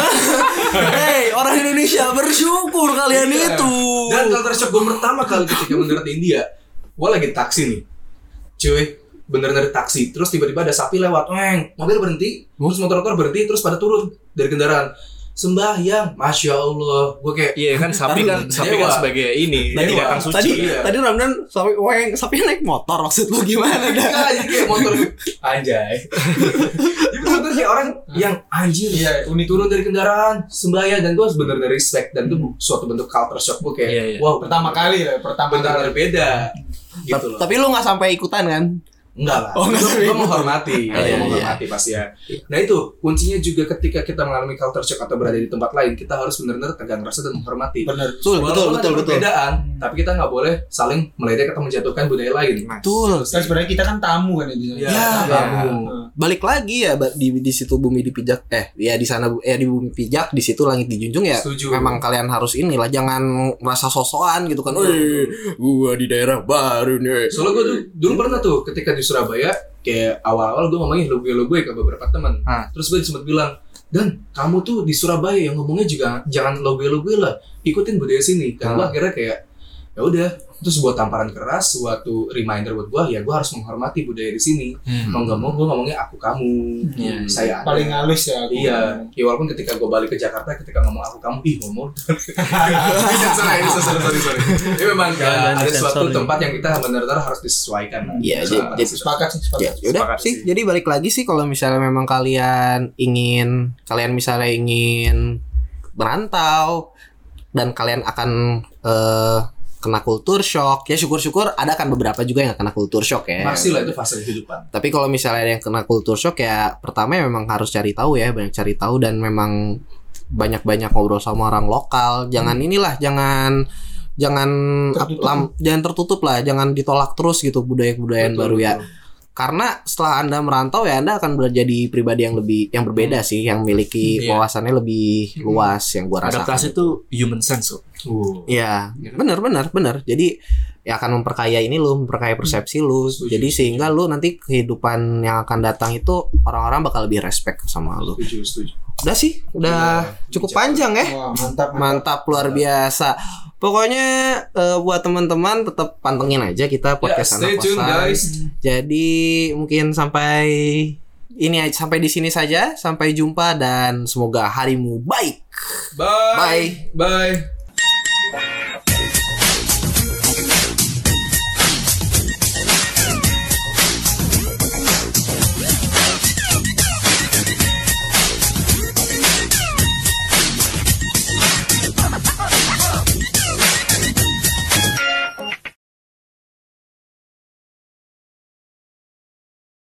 Hei, orang Indonesia bersyukur kalian Iya. itu. Dan culture shock gue pertama kali ketika mendarat di India, gue lagi taksi nih, cuy, bener dari taksi, terus tiba-tiba ada sapi lewat, weng, mobil berhenti, terus motor-motor berhenti, terus pada turun dari kendaraan, sembahyang, masya Allah, gue kayak, Iya kan sapi kan sapi kan Dewa. sebagai ini Tadi, binatang suci. tadi, Iya. tadi Ramdan sapi weng, sapi naik motor maksud lu gimana dah? enggak, jadi kayak motor, anjay, jadi motor kayak orang yang anjir, Iya, unik. turun dari kendaraan, sembahyang, dan gue bener-bener respect, dan itu suatu bentuk culture shock gue kayak, Iya, iya. wow, Pertama kali ya, pertama bener-bener kali. beda, gitu loh. Tapi lu nggak sampai ikutan kan? Enggak lah, Oh, enggak gue sampai ikut. menghormati, Oh, iya, gue menghormati pasti ya. Nah itu kuncinya juga ketika kita mengalami culture shock atau berada di tempat lain, kita harus benar-benar tegang rasa dan menghormati. Bener. Betul, betul, Walaupun betul, ada betul. perbedaan, tapi kita nggak boleh saling meledek atau menjatuhkan budaya lain. Betul. Kan sebenarnya kita kan tamu kan di sana. Ya, Ya. kamu. Balik lagi ya ba- di di situ bumi dipijak eh ya di sana bu- eh di bumi pijak di situ langit dijunjung ya. Setuju. Memang kalian harus inilah jangan merasa sosokan gitu kan. Wih, gua di daerah baru nih. Soalnya gue dulu, dulu pernah tuh ketika di Surabaya, kayak awal-awal gue ngomongin lo gue lo gue ke beberapa teman. Ah. Terus gue sempat bilang, dan kamu tuh di Surabaya yang ngomongnya juga jangan lo gue lo gue lah, ikutin budaya sini. Dan gue Ah. akhirnya kayak ya udah, itu sebuah tamparan keras, suatu reminder buat gue, ya gue harus menghormati budaya di sini. Hmm. Mau nggak mau gue ngomongnya aku kamu, Iya, iya. saya Anda. Paling halus ya. aku. Iya, ya walaupun ketika gue balik ke Jakarta, ketika ngomong aku kamu, ih ngomong. Sorry, ini sorry, sorry, sorry. Ini memang Jangan ya, ada disensor suatu nih. tempat yang kita benar-benar harus disesuaikan. Iya, Sama jadi- sih. Sepakat sih, sepakat. Ya, yaudah Sepakat sih. sih. Jadi balik lagi sih kalau misalnya memang kalian ingin kalian misalnya ingin merantau dan kalian akan eh, kena kultur shock, ya syukur-syukur ada kan beberapa juga yang kena kultur shock ya. Masih lah, itu fase kehidupan. Tapi kalau misalnya ada yang kena kultur shock ya pertama ya memang harus cari tahu ya, banyak cari tahu dan memang banyak-banyak ngobrol sama orang lokal. Jangan inilah, jangan jangan Tertutup. lam- jangan tertutup lah, jangan ditolak terus gitu budaya-budayaan Betul, baru ya. betul. Karena setelah Anda merantau ya Anda akan menjadi pribadi yang lebih yang berbeda sih, yang memiliki Iya. wawasannya lebih luas yang gua rasakan. Adaptasi itu human sense kok. Uh. Iya, benar benar benar. Jadi ya akan memperkaya ini lu, memperkaya persepsi lu. Setuju, Jadi setuju. sehingga lu nanti kehidupan yang akan datang itu orang-orang bakal lebih respect sama lu. Setuju, setuju. Udah sih, udah Iya, cukup bicara. panjang ya. Wah, mantap, Mantap luar biasa. Pokoknya eh, buat teman-teman tetap pantengin aja kita podcast Ya, stay anak tune, kosan. guys. Jadi mungkin sampai ini aja- sampai di sini saja. Sampai jumpa dan semoga harimu baik. Bye. Bye. Bye.